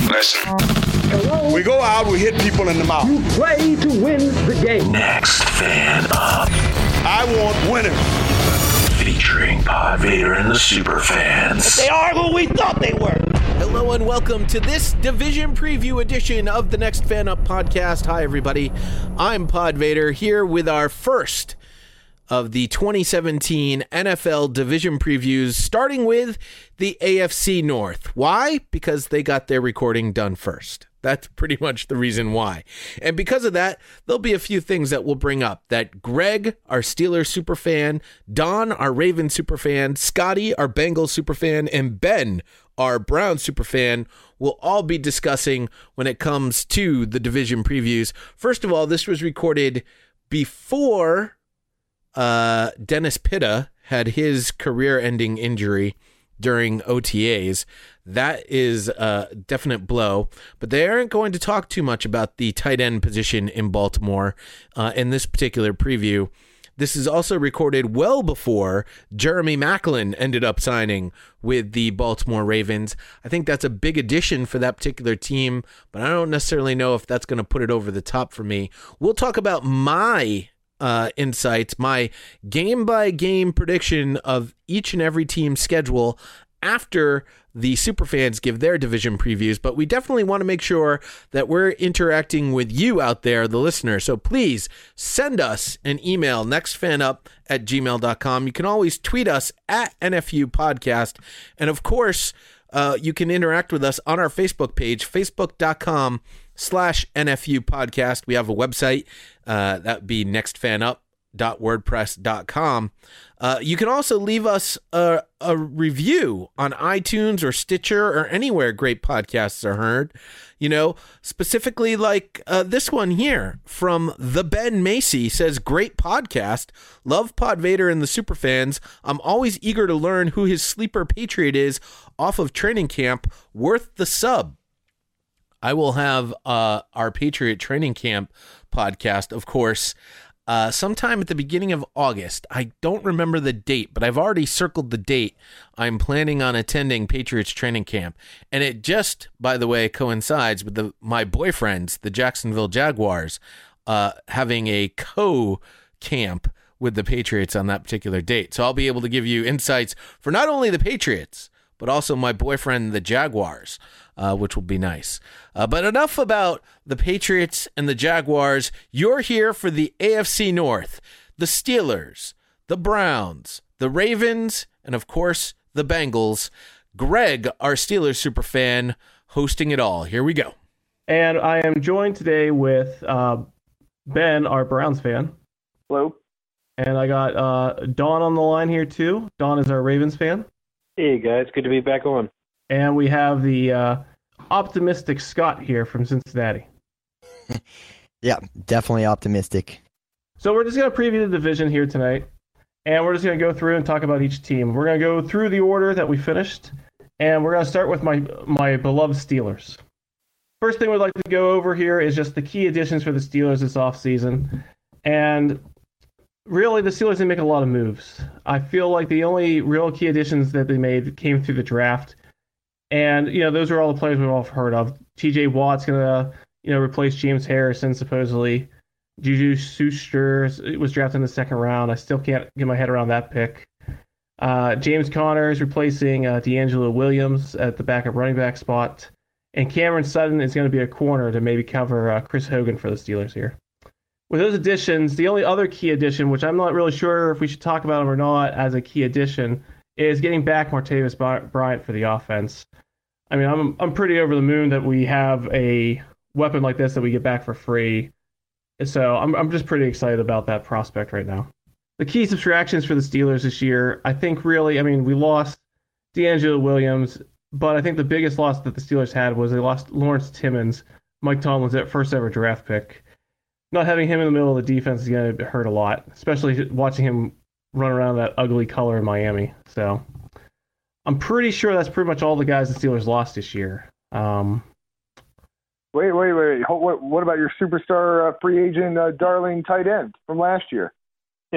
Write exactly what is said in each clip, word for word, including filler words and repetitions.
Listen. Hello? We go out, we hit people in the mouth. You play to win the game. Next Fan Up. I want winners. Featuring Pod Vader and the Superfans. They are who we thought they were. Hello and welcome to this division preview edition of the Next Fan Up podcast. Hi, everybody. I'm Pod Vader here with our first of the twenty seventeen N F L division previews, starting with the A F C North. Why? Because they got their recording done first. That's pretty much the reason why. And because of that, there'll be a few things that we'll bring up that Greg, our Steelers superfan, Don, our Ravens superfan, Scotty, our Bengals superfan, and Ben, our Browns superfan, will all be discussing when it comes to the division previews. First of all, this was recorded before uh, Dennis Pitta had his career-ending injury during O T As. That is a definite blow, but they aren't going to talk too much about the tight end position in Baltimore uh, in this particular preview. This is also recorded well before Jeremy Maclin ended up signing with the Baltimore Ravens. I think that's a big addition for that particular team, but I don't necessarily know if that's going to put it over the top for me. We'll talk about my uh, insights, my game-by-game prediction of each and every team's schedule after the superfans give their division previews, but we definitely want to make sure that we're interacting with you out there, the listener. So please send us an email, nextfanup at gmail dot com. You can always tweet us at N F U Podcast. And of course, uh, you can interact with us on our Facebook page, facebook.com slash NFU Podcast. We have a website. Uh, that would be nextfanup dot wordpress dot com. Uh, you can also leave us a, a review on iTunes or Stitcher or anywhere great podcasts are heard. You know, specifically like uh, this one here from the Ben Macy says, great podcast. Love Pod Vader and the Superfans. I'm always eager to learn who his sleeper Patriot is off of training camp. Worth the sub. I will have uh, our Patriot training camp podcast, of course, Uh, sometime at the beginning of August. I don't remember the date, but I've already circled the date. I'm planning on attending Patriots training camp. And it just, by the way, coincides with the my boyfriends, the Jacksonville Jaguars, uh, having a co-camp with the Patriots on that particular date. So I'll be able to give you insights for not only the Patriots, but also my boyfriend, the Jaguars, uh, which will be nice. Uh, but enough about the Patriots and the Jaguars. You're here for the A F C North, the Steelers, the Browns, the Ravens, and of course, the Bengals. Greg, our Steelers superfan, hosting it all. Here we go. And I am joined today with uh, Ben, our Browns fan. Hello. And I got uh, Don on the line here too. Don is our Ravens fan. Hey guys, good to be back on. And we have the uh, optimistic Scott here from Cincinnati. Yeah, definitely optimistic. So we're just going to preview the division here tonight, and we're just going to go through and talk about each team. We're going to go through the order that we finished, and we're going to start with my my beloved Steelers. First thing we'd like to go over here is just the key additions for the Steelers this offseason. And really, the Steelers didn't make a lot of moves. I feel like the only real key additions that they made came through the draft. And, you know, those are all the players we've all heard of. T J Watt's going to, you know, replace James Harrison, supposedly. Juju Schuster was drafted in the second round. I still can't get my head around that pick. Uh, James Conner is replacing uh, D'Angelo Williams at the backup running back spot. And Cameron Sutton is going to be a corner to maybe cover uh, Chris Hogan for the Steelers here. With those additions, the only other key addition, which I'm not really sure if we should talk about him or not as a key addition, is getting back Martavis Bryant for the offense. I mean, I'm I'm pretty over the moon that we have a weapon like this that we get back for free. So I'm I'm just pretty excited about that prospect right now. The key subtractions for the Steelers this year, I think really, I mean, we lost D'Angelo Williams, but I think the biggest loss that the Steelers had was they lost Lawrence Timmons, Mike Tomlin's first ever draft pick. Not having him in the middle of the defense is going to hurt a lot, especially watching him run around that ugly color in Miami. So I'm pretty sure that's pretty much all the guys the Steelers lost this year. Um, wait, wait, wait. What, what about your superstar uh, free agent uh, darling tight end from last year? uh,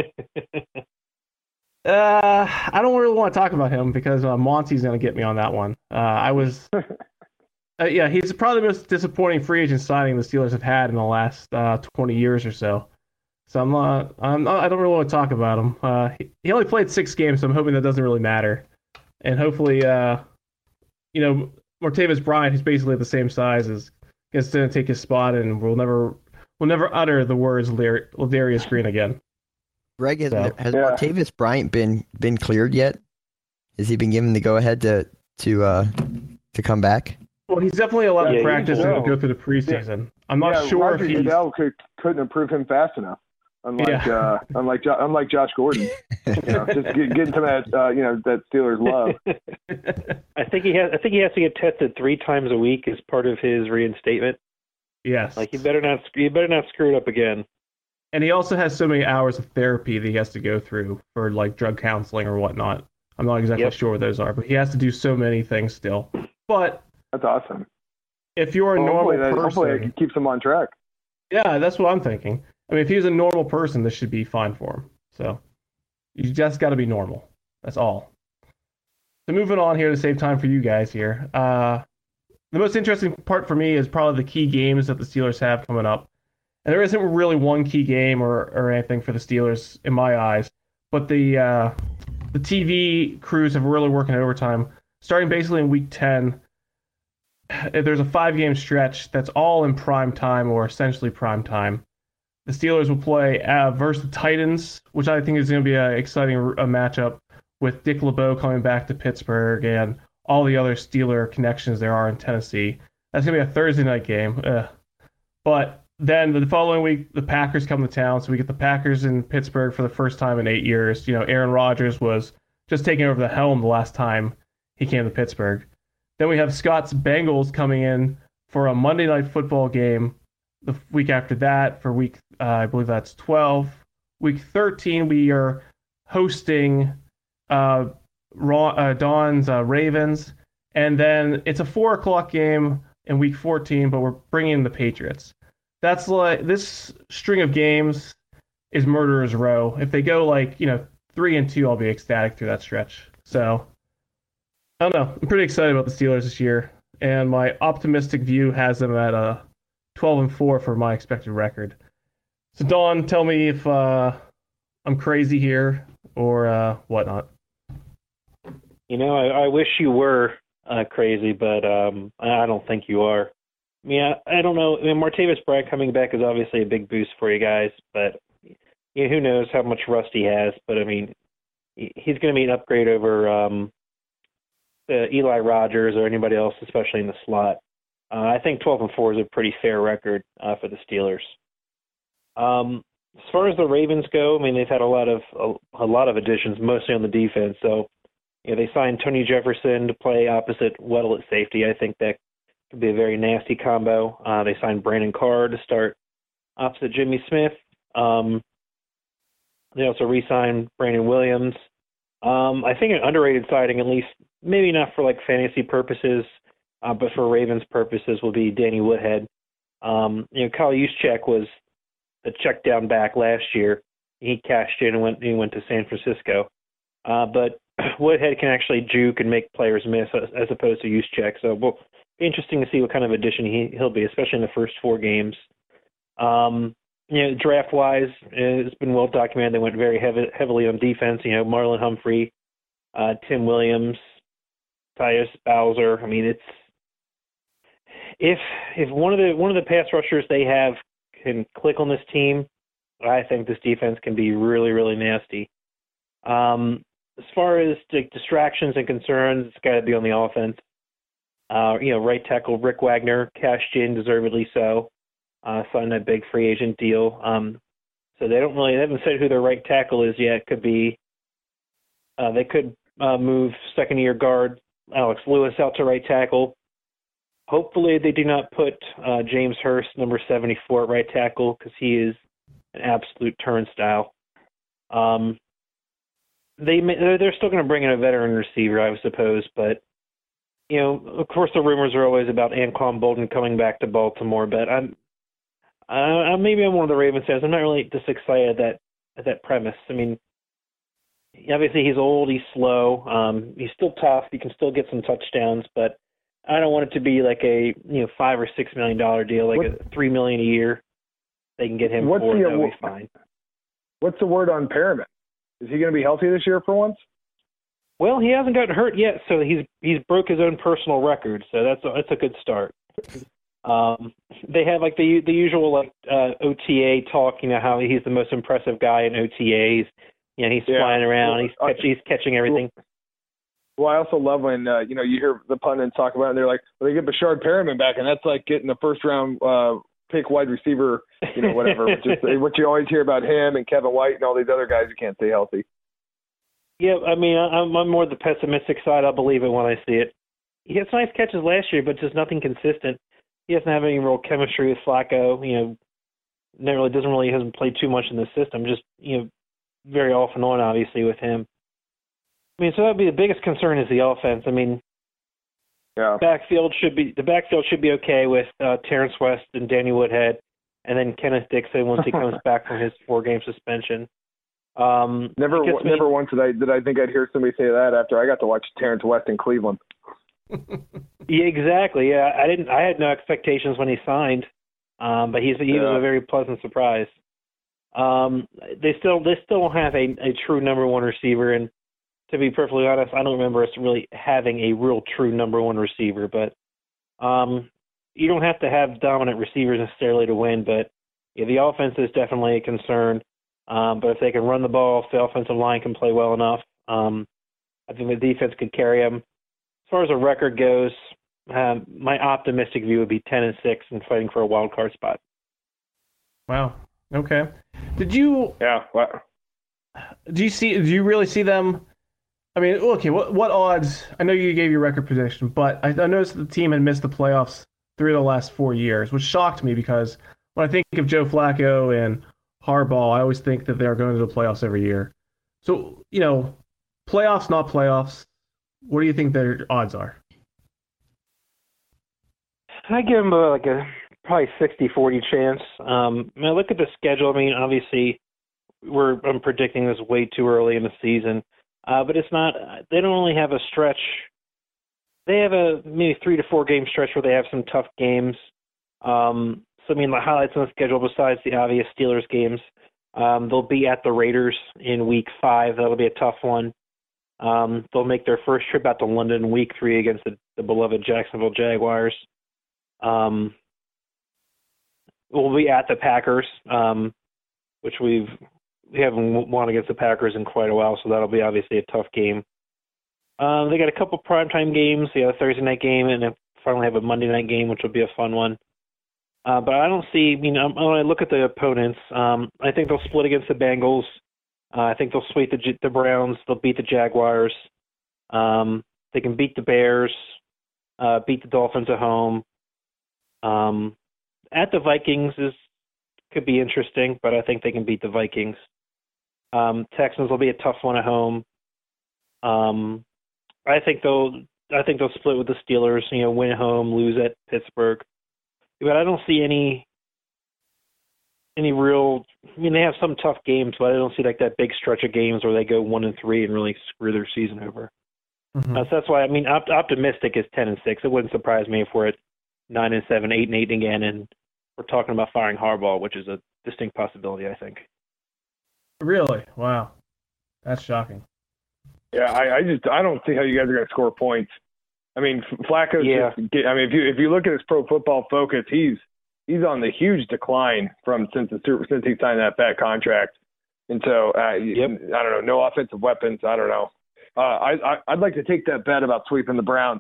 I don't really want to talk about him because uh, Monty's going to get me on that one. Uh, I was Uh, yeah, he's probably the most disappointing free agent signing the Steelers have had in the last uh, twenty years or so. So I'm not, I'm not, I don't really want to talk about him. Uh, he, he only played six games, so I'm hoping that doesn't really matter. And hopefully, uh, you know, Martavis Bryant, who's basically the same size, is gets to take his spot, and will never, will never utter the words Lar- Ladarius Green again. Greg, has, So, has yeah. Martavis Bryant been been cleared yet? Has he been given the go ahead to to uh to come back? Well, he's definitely allowed Yeah, to practice you and know. go through the preseason. I'm not yeah, sure Roger if he's. Goodell could, couldn't improve him fast enough. Unlike Yeah. uh, unlike Jo- unlike Josh Gordon, you know, just get, getting to that uh, you know that Steelers love. I think he has. I think he has to get tested three times a week as part of his reinstatement. Yes. Like you better not. You better not screw it up again. And he also has so many hours of therapy that he has to go through for like drug counseling or whatnot. I'm not exactly Yep. sure what those are, but he has to do so many things still. But That's awesome. if you're a Well, normal hopefully, that, person, hopefully it keeps him on track. yeah, that's what I'm thinking. I mean, if he was a normal person, this should be fine for him. So you just got to be normal. That's all. So moving on here to save time for you guys here. Uh, the most interesting part for me is probably the key games that the Steelers have coming up. And there isn't really one key game or, or anything for the Steelers in my eyes, but the uh, the T V crews have really working overtime. Starting basically in week ten, there's a five-game stretch that's all in prime time or essentially prime time. The Steelers will play uh, versus the Titans, which I think is going to be an exciting uh, matchup with Dick LeBeau coming back to Pittsburgh and all the other Steeler connections there are in Tennessee. That's going to be a Thursday night game. Ugh. But then the following week, the Packers come to town, so we get the Packers in Pittsburgh for the first time in eight years. You know, Aaron Rodgers was just taking over the helm the last time he came to Pittsburgh. Then we have Scott's Bengals coming in for a Monday night football game the week after that for week, uh, I believe that's twelve. Week thirteen, we are hosting uh, Raw, uh, Dawn's uh, Ravens. And then it's a four o'clock game in week fourteen, but we're bringing in the Patriots. That's like, this string of games is murderer's row. If they go like, you know, three and two, I'll be ecstatic through that stretch. So, I don't know. I'm pretty excited about the Steelers this year, and my optimistic view has them at a twelve and four for my expected record. So, Dawn, tell me if uh, I'm crazy here or uh, whatnot. You know, I, I wish you were uh, crazy, but um, I don't think you are. I mean, I, I don't know. I mean, Martavis Bryant coming back is obviously a big boost for you guys, but you know, who knows how much rust he has. But, I mean, he's going to be an upgrade over um, uh, Eli Rogers or anybody else, especially in the slot. Uh, I think twelve and four is a pretty fair record uh, for the Steelers. Um, as far as the Ravens go, I mean, they've had a lot of a, a lot of additions, mostly on the defense. So, you know, they signed Tony Jefferson to play opposite Weddle at safety. I think that could be a very nasty combo. Uh, they signed Brandon Carr to start opposite Jimmy Smith. Um, they also re-signed Brandon Williams. Um, I think an underrated signing, at least maybe not for like fantasy purposes, uh, but for Ravens purposes, will be Danny Woodhead. Um, you know, Kyle Juszczyk was the check down back last year. He cashed in and went he went to San Francisco. Uh, but Woodhead can actually juke and make players miss as, as opposed to Juszczyk. So we'll be interesting to see what kind of addition he, he'll be, especially in the first four games. Um, you know, draft-wise, it's been well documented. They went very heavy, heavily on defense. You know, Marlon Humphrey, uh, Tim Williams, Tyus Bowser. I mean, it's if if one of the one of the pass rushers they have can click on this team, I think this defense can be really, really nasty. Um, as far as like, distractions and concerns, it's got to be on the offense. Uh, you know, right tackle Rick Wagner cashed in, deservedly so. Uh, signed that big free agent deal. Um, so they don't really, they haven't said who their right tackle is yet. Could be, uh, they could uh, move second year guard Alex Lewis out to right tackle. Hopefully they do not put uh, James Hurst, number seventy-four, at right tackle, because he is an absolute turnstile. Um, they may, they're still going to bring in a veteran receiver, I suppose, but you know, of course, the rumors are always about Anquan Bolden coming back to Baltimore, but I'm uh, maybe I'm one of the Ravens fans. I'm not really just excited at that at that premise. I mean, obviously he's old, he's slow, um, he's still tough. He can still get some touchdowns, but I don't want it to be like a you know five or six million dollar deal, like what, a three million a year. They can get him what's for the, that'll be fine. What's the word on Perriman? Is he going to be healthy this year for once? Well, he hasn't gotten hurt yet, so he's he's broke his own personal record, so that's a, that's a good start. Um, they have like the the usual like uh, O T A talk, you know, how he's the most impressive guy in O T As. You know, he's yeah. flying around, he's catch, he's catching everything. Well, I also love when uh, you know you hear the pundits talk about it, and they're like, well, they get Bashard Perriman back, and that's like getting a first round uh, pick wide receiver, you know, whatever. Which is what you always hear about him and Kevin White and all these other guys who can't stay healthy. Yeah, I mean, I'm, I'm more the pessimistic side. I'll believe it when I see it. He had some nice catches last year, but just nothing consistent. He doesn't have any real chemistry with Flacco. You know, never really doesn't really hasn't played too much in the system. Just you know, very off and on, obviously with him. I mean, so that'd be the biggest concern is the offense. I mean, yeah, backfield should be the backfield should be okay with uh, Terrence West and Danny Woodhead, and then Kenneth Dixon once he comes back from his four game suspension. Um, never, w- me, never once did I did I think I'd hear somebody say that after I got to watch Terrence West in Cleveland. Yeah, exactly. Yeah, I didn't. I had no expectations when he signed, um, but he's he yeah. was a very pleasant surprise. Um, they still they still don't have a, a true number one receiver, and to be perfectly honest, I don't remember us really having a real true number one receiver. But um, you don't have to have dominant receivers necessarily to win. But yeah, the offense is definitely a concern. Um, but if they can run the ball, if the offensive line can play well enough, um, I think the defense could carry them. As far as a record goes, um, my optimistic view would be ten and six and fighting for a wild card spot. Wow. Okay. Did you? Yeah. What? Do you see? Do you really see them? I mean, okay. What what odds? I know you gave your record prediction, but I, I noticed the team had missed the playoffs three of the last four years, which shocked me because when I think of Joe Flacco and Harbaugh, I always think that they're going to the playoffs every year. So, you know, playoffs, not playoffs. What do you think their odds are? I give them a, like a probably sixty forty chance. Um, I mean, I look at the schedule. I mean, obviously, we're I'm predicting this way too early in the season, uh, but it's not. They don't only have a stretch. They have a maybe three to four game stretch where they have some tough games. Um, So, I mean, the highlights on the schedule besides the obvious Steelers games, um, they'll be at the Raiders in week five. That'll be a tough one. Um, they'll make their first trip out to London in week three against the, the beloved Jacksonville Jaguars. Um, we'll be at the Packers, um, which we've, we haven't won against the Packers in quite a while, so that'll be obviously a tough game. Um, they got a couple primetime games. They got a Thursday night game, and then finally have a Monday night game, which will be a fun one. Uh, but I don't see, you know, when I look at the opponents, um, I think they'll split against the Bengals. Uh, I think they'll sweep the, the Browns. They'll beat the Jaguars. Um, they can beat the Bears, uh, beat the Dolphins at home. Um, at the Vikings is could be interesting, but I think they can beat the Vikings. Um, Texans will be a tough one at home. Um, I think they'll I think they'll split with the Steelers. You know, win at home, lose at Pittsburgh. But I don't see any any real. I mean, they have some tough games, but I don't see like that big stretch of games where they go one and three and really screw their season over. Mm-hmm. Uh, so that's why I mean, op- optimistic is ten and six. It wouldn't surprise me if we're at nine and seven, eight and eight again, and we're talking about firing Harbaugh, which is a distinct possibility, I think. Really? Wow, that's shocking. Yeah, I, I just I don't see how you guys are going to score points. I mean, Flacco's yeah. just, I mean, if you if you look at his Pro Football Focus, he's he's on the huge decline from since the since he signed that fat contract, and so uh, yep. I don't know, no offensive weapons. I don't know. Uh, I, I I'd like to take that bet about sweeping the Browns.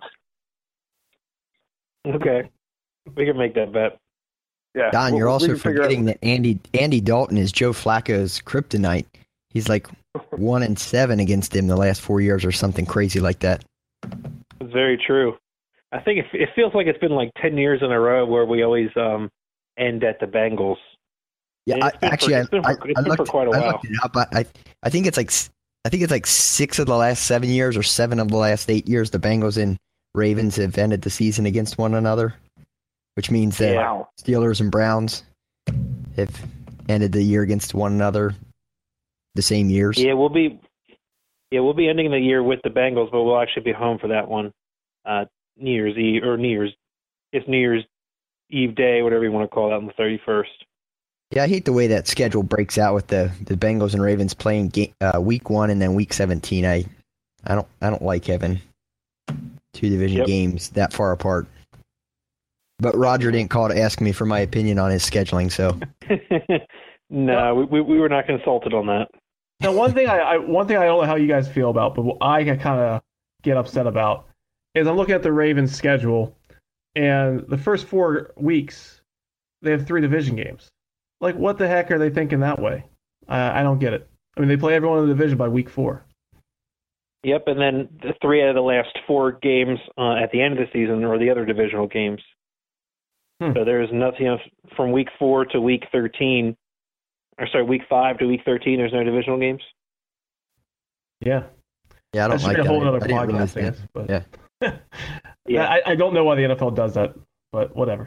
Okay, we can make that bet. Yeah, Don, we'll, you're also forgetting out. that Andy Andy Dalton is Joe Flacco's kryptonite. He's like one and seven against him the last four years, or something crazy like that. It's very true. I think it, it feels like it's been like ten years in a row where we always um, end at the Bengals. Yeah, I, actually, for, it's been for, I, it's I, been looked, for quite a while. I looked it up. I, I I think it's like I think it's like six of the last seven years, or seven of the last eight years, the Bengals and Ravens have ended the season against one another, which means that yeah. Steelers and Browns have ended the year against one another the same years. Yeah, we'll be yeah we'll be ending the year with the Bengals, but we'll actually be home for that one. Uh, New Year's Eve or New Year's, it's New Year's Eve day, whatever you want to call that, on the thirty-first. Yeah, I hate the way that schedule breaks out with the, the Bengals and Ravens playing game, uh, week one and then week seventeen. I I don't I don't like having two division Yep. games that far apart. But Roger didn't call to ask me for my opinion on his scheduling, so No, we, we we were not consulted on that. Now, one thing I, I one thing I don't know how you guys feel about, but what I kind of get upset about is I'm looking at the Ravens' schedule, and the first four weeks they have three division games. Like, what the heck are they thinking that way? I, I don't get it. I mean, they play everyone in the division by week four. Yep, and then the three out of the last four games uh, at the end of the season are the other divisional games. Hmm. So there's nothing, you know, from week four to week thirteen, or sorry, week five to week thirteen. There's no divisional games. Yeah, yeah, I don't that should like be a that. whole I other didn't realize podcast, I that. guess. But Yeah. Yeah. I, I don't know why the N F L does that, but whatever.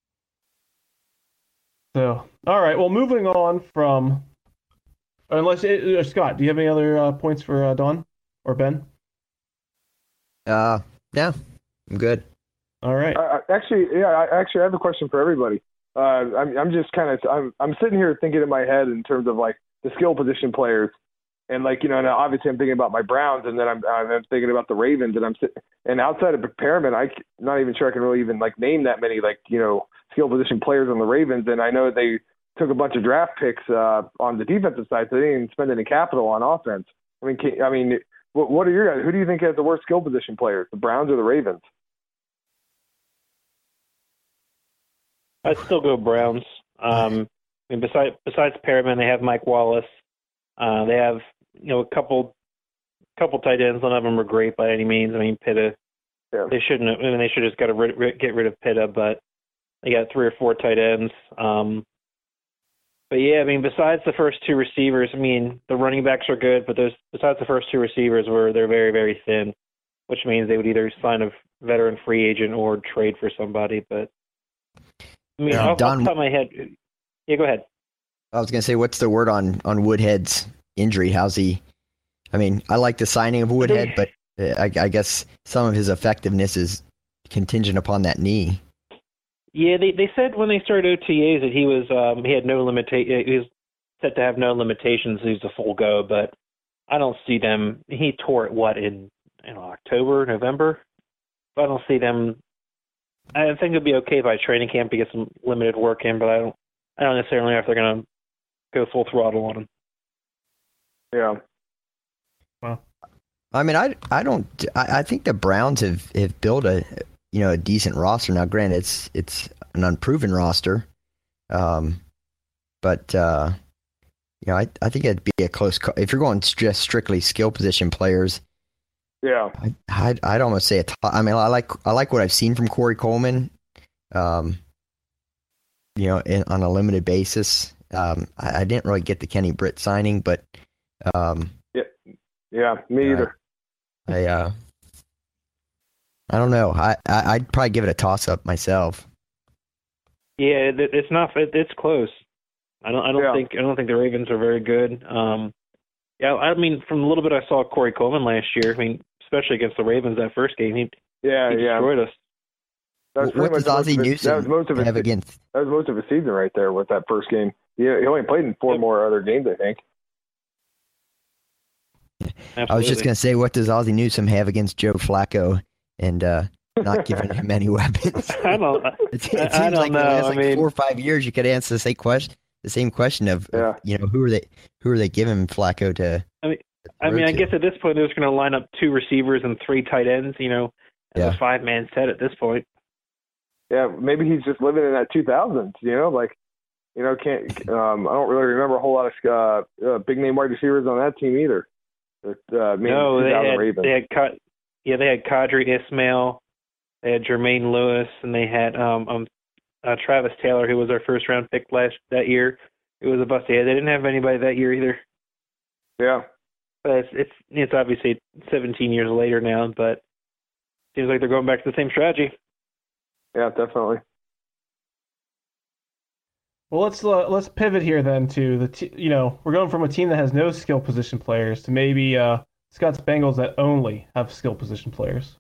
So, all right. Well, moving on from, unless uh, Scott, do you have any other uh, points for uh, Don or Ben? Uh, yeah, I'm good. All right. Uh, actually, yeah, I actually I have a question for everybody. Uh, I'm I'm just kind of I'm I'm sitting here thinking in my head in terms of like the skill position players, and like you know, now obviously I'm thinking about my Browns, and then I'm I'm thinking about the Ravens, and I'm sitting and outside of Perriman, I'm not even sure I can really even like name that many like you know skill position players on the Ravens, and I know they took a bunch of draft picks uh, on the defensive side, so they didn't even spend any capital on offense. I mean, can, I mean, what, what are your guys? Who do you think has the worst skill position players, the Browns or the Ravens? I'd still go Browns. Um, I mean, besides besides Perriman, they have Mike Wallace. Uh, they have you know a couple couple tight ends. None of them are great by any means. I mean, Pitta. Yeah. They shouldn't. Have, I mean, they should have just got to rid, get rid of Pitta, but they got three or four tight ends. Um, but yeah, I mean, besides the first two receivers, I mean, the running backs are good, but those besides the first two receivers, were they're very very thin, which means they would either sign a veteran free agent or trade for somebody. But I mean, Yeah, off, Don- off the top of my head, yeah, go ahead. I was gonna say, what's the word on on Woodhead's injury? How's he? I mean, I like the signing of Woodhead, but uh, I, I guess some of his effectiveness is contingent upon that knee. Yeah, they they said when they started O T As that he was um, he had no limita- he was set to have no limitations. He was a full go, but I don't see them. He tore it what in, in October, November. So I don't see them. I think it'd be okay by training camp to get some limited work in, but I don't. I don't necessarily know if they're going to go full throttle on him. Yeah. I mean, I I don't. I, I think the Browns have, have built a you know a decent roster. Now, granted, it's it's an unproven roster, um, but uh, you know, I I think it'd be a close call. If you're going just strictly skill position players. Yeah. I, I'd, I'd almost say a t- I mean, I like I like what I've seen from Corey Coleman, um, you know, in, on a limited basis. Um, I, I didn't really get the Kenny Britt signing, but um, Yeah. Yeah. Me uh, either. I uh, I don't know. I, I I'd probably give it a toss up myself. Yeah, it, it's not. It, it's close. I don't. I don't Yeah. think. I don't think the Ravens are very good. Um, yeah, I mean, from the little bit I saw of Corey Coleman last year, I mean, especially against the Ravens that first game, he, Yeah. he Yeah. destroyed us. That was What pretty does much most Ozzie of his- that was Newsome most of his, have against? That was most of his season right there with that first game. Yeah, he only played in four Yep. more other games, I think. I was just Absolutely. gonna say, what does Ozzie Newsome have against Joe Flacco and uh, not giving him any weapons? I don't. It, it I- seems I don't like the know. last I like mean- four or five years, you could answer the same question. The same question of, Yeah. you know, who are they? Who are they giving Flacco to? I mean, to I throw mean, I to? guess at this point they're just going to line up two receivers and three tight ends. You know, as Yeah. a five-man set at this point. Yeah, maybe he's just living in that two thousands, you know, like, you know, can't, um, I don't really remember a whole lot of uh, uh, big name wide receivers on that team either. But, uh, maybe No, they two thousand had Ravens. they had Ka- yeah they had Kadri Ismail, they had Jermaine Lewis, and they had um, um uh, Travis Taylor, who was our first round pick last that year. It was a bust. Yeah, they didn't have anybody that year either. Yeah. But it's it's it's obviously seventeen years later now, but seems like they're going back to the same strategy. Yeah, definitely. Well, let's uh, let's pivot here then to the t- you know we're going from a team that has no skill position players to maybe uh, Scott's Bengals that only have skill position players.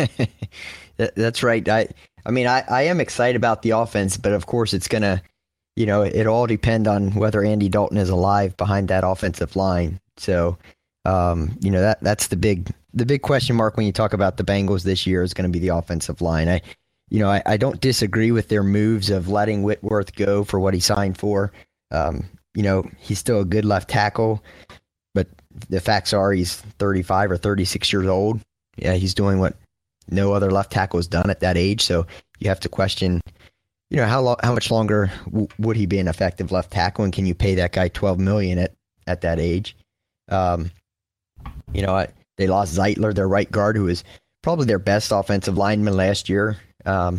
That's right. I I mean, I, I am excited about the offense, but of course it's going to, you know, it all depend on whether Andy Dalton is alive behind that offensive line. So, um, you know, that that's the big the big question mark when you talk about the Bengals this year is going to be the offensive line. I, you know, I, I don't disagree with their moves of letting Whitworth go for what he signed for. Um, you know, he's still a good left tackle, but the facts are he's thirty-five or thirty-six years old. Yeah, he's doing what no other left tackle has done at that age. So you have to question, you know, how lo- how much longer w- would he be an effective left tackle, and can you pay that guy twelve million dollars at, at that age? Um, you know, I, they lost Zeitler, their right guard, who was probably their best offensive lineman last year. Um,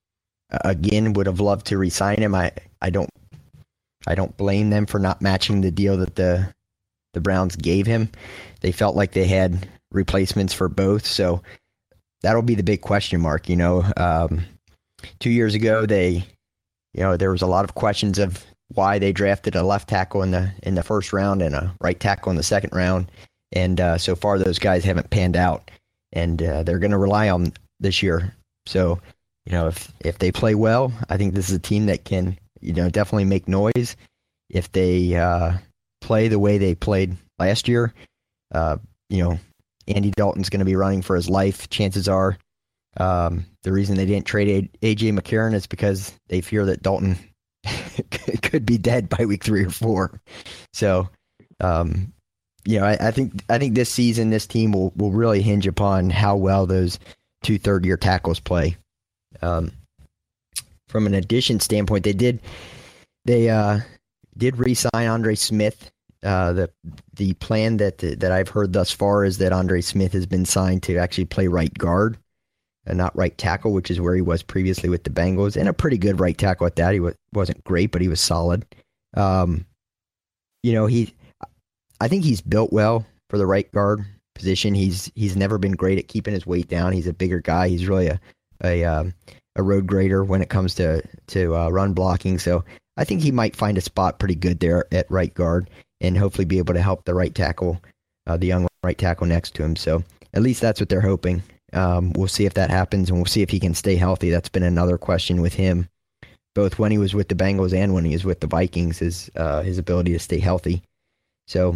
again, would have loved to re-sign him. I, I don't I don't blame them for not matching the deal that the the Browns gave him. They felt like they had replacements for both, so that'll be the big question mark. You know, um, two years ago, they, you know, there was a lot of questions of why they drafted a left tackle in the in the first round and a right tackle in the second round, and uh, so far those guys haven't panned out, and uh, they're going to rely on this year. So, you know, if if they play well, I think this is a team that can, you know, definitely make noise. If they uh, play the way they played last year, uh, you know, Andy Dalton's going to be running for his life. Chances are um, the reason they didn't trade A J McCarron is because they fear that Dalton could be dead by week three or four. So, um, you know, I, I think I think this season, this team will, will really hinge upon how well those two third-year tackles play. Um, from an addition standpoint, they did they uh, did re-sign Andre Smith. Uh, the the plan that that I've heard thus far is that Andre Smith has been signed to actually play right guard and not right tackle, which is where he was previously with the Bengals, and a pretty good right tackle at that. He w- wasn't great, but he was solid. Um, you know, he, I think he's built well for the right guard position. He's he's never been great at keeping his weight down. He's a bigger guy. He's really a a um, a road grader when it comes to to uh, run blocking. So I think he might find a spot pretty good there at right guard, and hopefully be able to help the right tackle, uh, the young right tackle next to him. So at least that's what they're hoping. Um, we'll see if that happens, and we'll see if he can stay healthy. That's been another question with him, both when he was with the Bengals and when he was with the Vikings, is uh, his ability to stay healthy. So,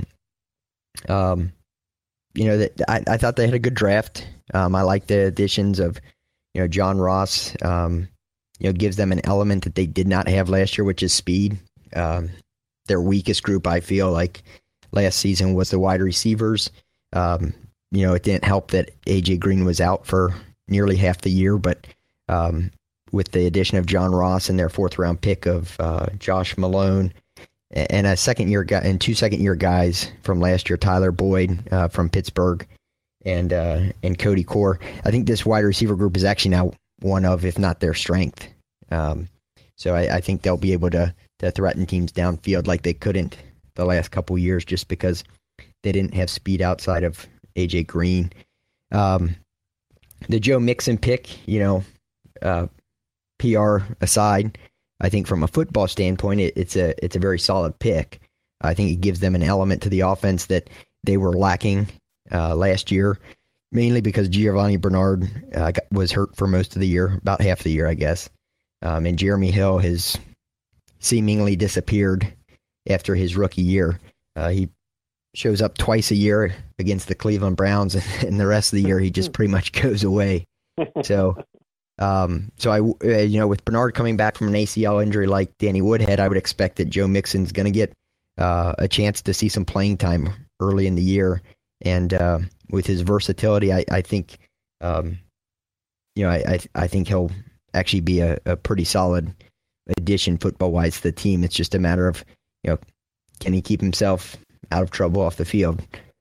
um, you know, that I, I thought they had a good draft. Um, I like the additions of, you know, John Ross. Um, you know, gives them an element that they did not have last year, which is speed. Um, their weakest group, I feel like, last season was the wide receivers. Um, you know, it didn't help that A J Green was out for nearly half the year, but um, with the addition of John Ross and their fourth round pick of uh, Josh Malone and a second year guy and two second year guys from last year, Tyler Boyd uh, from Pittsburgh and uh, and Cody Core, I think this wide receiver group is actually now one of, if not their strength. Um, so I, I think they'll be able to to threaten teams downfield like they couldn't the last couple years, just because they didn't have speed outside of A J Green. Um, the Joe Mixon pick, you know, uh, P R aside, I think from a football standpoint, it, it's a it's a very solid pick. I think it gives them an element to the offense that they were lacking uh, last year, mainly because Giovanni Bernard uh, got, was hurt for most of the year, about half the year, I guess. Um, and Jeremy Hill has seemingly disappeared after his rookie year. Uh, he shows up twice a year against the Cleveland Browns, and the rest of the year he just pretty much goes away. So, um, so I, uh, you know, with Bernard coming back from an A C L injury like Danny Woodhead, I would expect that Joe Mixon's going to get uh, a chance to see some playing time early in the year. And uh, with his versatility, I, I think, um, you know, I, I, I think he'll actually be a, a pretty solid addition football-wise to the team. It's just a matter of, you know, can he keep himself out of trouble off the field?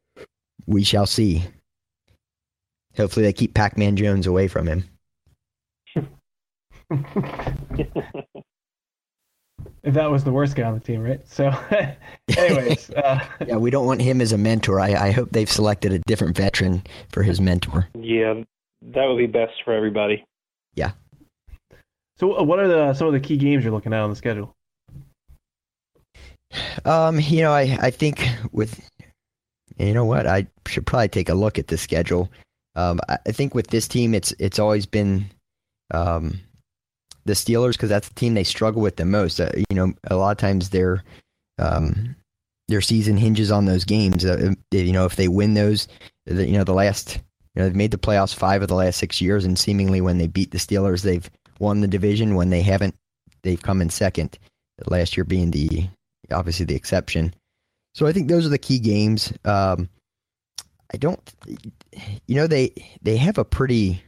We shall see. Hopefully they keep Pac-Man Jones away from him. If that was the worst guy on the team, right? So, anyways. Uh, yeah, we don't want him as a mentor. I, I hope they've selected a different veteran for his mentor. Yeah, that would be best for everybody. Yeah. So what are the some of the key games you're looking at on the schedule? Um, you know, I, I think with and you know what? I should probably take a look at the schedule. Um, I, I think with this team, it's it's always been um, the Steelers because that's the team they struggle with the most. Uh, you know, a lot of times their um, their season hinges on those games. Uh, you know, if they win those, the, you know, the last you know they've made the playoffs five of the last six years, and seemingly when they beat the Steelers, they've won the division. When they haven't, they've come in second. Last year being the obviously the exception. So I think those are the key games. Um, I don't, you know, they they have a pretty,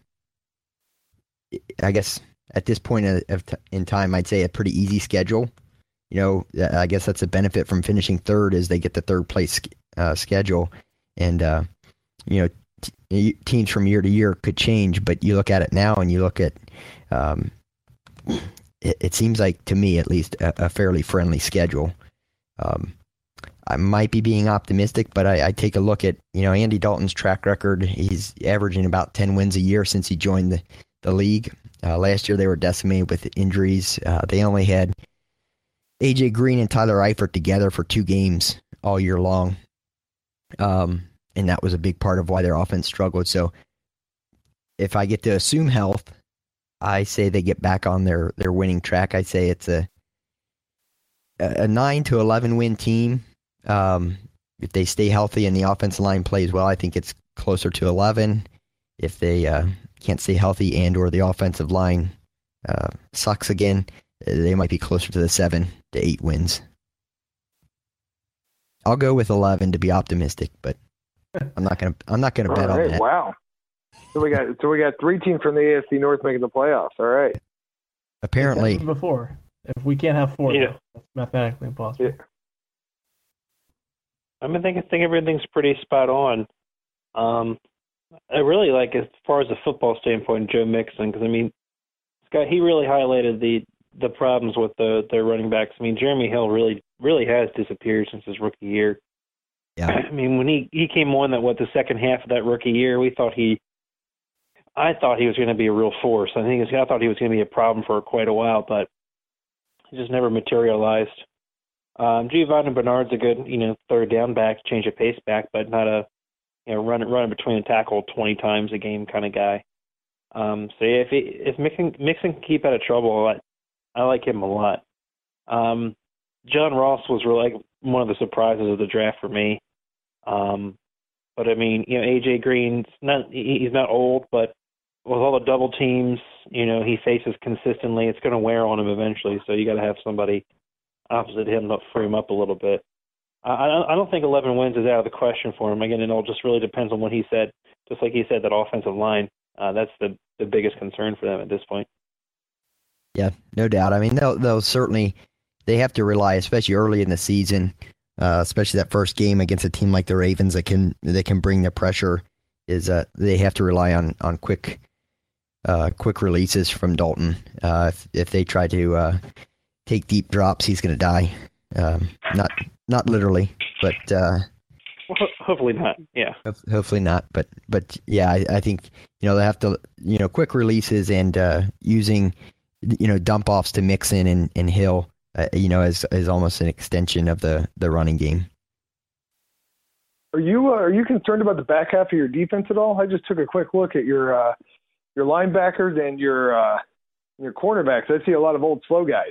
I guess at this point of, of t- in time, I'd say a pretty easy schedule. You know, I guess that's a benefit from finishing third is they get the third place uh, schedule, and uh, you know, t- teams from year to year could change. But you look at it now, and you look at, um, it, it seems like to me at least a, a fairly friendly schedule. Um, I might be being optimistic, but I, I take a look at, you know, Andy Dalton's track record. He's averaging about ten wins a year since he joined the, the league. Uh, last year they were decimated with injuries. Uh, they only had A J Green and Tyler Eifert together for two games all year long. Um, and that was a big part of why their offense struggled. So if I get to assume health, I say they get back on their, their winning track. I say it's a a nine to eleven win team. Um, if they stay healthy and the offensive line plays well, I think it's closer to eleven. If they uh, can't stay healthy and or the offensive line uh, sucks again, they might be closer to the seven to eight wins. I'll go with eleven to be optimistic, but I'm not gonna. I'm not gonna bet All right, on that. Wow. So we got so we got three teams from the A F C North making the playoffs. All right. Apparently, before if we can't have four, Yeah. that's mathematically impossible. Yeah. I mean, I think, I think everything's pretty spot on. Um, I really like, as far as the football standpoint, Joe Mixon, because, I mean, Scott, he really highlighted the, the problems with the their running backs. I mean, Jeremy Hill really really has disappeared since his rookie year. Yeah. I mean, when he, he came on that, what, the second half of that rookie year, we thought he – I thought he was going to be a real force. I think I thought he was going to be a problem for quite a while, but he just never materialized. Um, Giovanni Bernard's a good, you know, third down back, change of pace back, but not a, you know, run running between the tackle twenty times a game kind of guy. Um, so yeah, if he, if Mixon, Mixon can keep out of trouble, I, I like him a lot. Um, John Ross was really like one of the surprises of the draft for me. Um, but I mean, you know, A J Green's not, he, he's not old, but with all the double teams, you know, he faces consistently, it's going to wear on him eventually. So you got to have somebody opposite him to free him up a little bit. I, I don't think eleven wins is out of the question for him. Again, it all just really depends on what he said. Just like he said, that offensive line, uh, that's the, the biggest concern for them at this point. Yeah, no doubt. I mean, they'll they'll certainly they have to rely, especially early in the season, uh, especially that first game against a team like the Ravens that can that can bring the pressure. Is uh, they have to rely on on quick uh, quick releases from Dalton. Uh, if if they try to uh, take deep drops, he's going to die. Um, not not literally, but uh, well, hopefully not. Yeah, hopefully not. But but yeah, I, I think you know they have to you know quick releases and uh, using you know dump offs to Mixon and and Hill. Uh, you know, as as almost an extension of the the running game. Are you uh, are you concerned about the back half of your defense at all? I just took a quick look at your uh, your linebackers and your uh, your cornerbacks. I see a lot of old slow guys.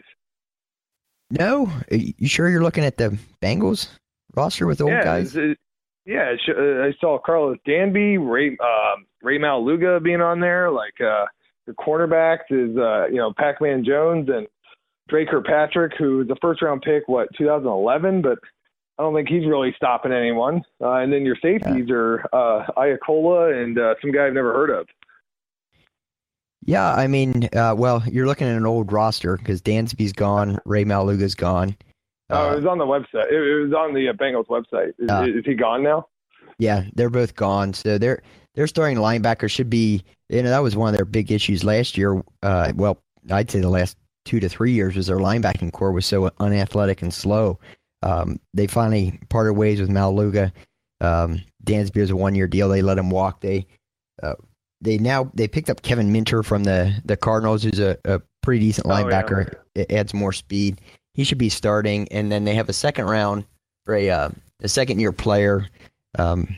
No, are you sure you're looking at the Bengals roster with old yeah, guys? It, yeah, I saw Carlos Danby, Ray um, Ray Maluga being on there. Like uh, your cornerbacks is uh, you know Pac-Man Jones and Drake Kirkpatrick, who was a first round pick, what two thousand eleven, but I don't think he's really stopping anyone. Uh, and then your safeties yeah. are uh, Iacola and uh, some guy I've never heard of. Yeah, I mean, uh, well, you're looking at an old roster because Dansby's gone, Ray Maluga's gone. Uh, oh, it was on the website. It, it was on the uh, Bengals website. Is, uh, is he gone now? Yeah, they're both gone. So their their starting linebacker should be. You know, that was one of their big issues last year. Uh, well, I'd say the last two to three years was their linebacking core was so unathletic and slow. Um, they finally parted ways with Maluga. Um, Dansby was a one year deal. They let him walk. They. Uh, They now they picked up Kevin Minter from the, the Cardinals, who's a, a pretty decent linebacker. Oh, yeah. It adds more speed. He should be starting, and then they have a second round for a uh, a second year player um,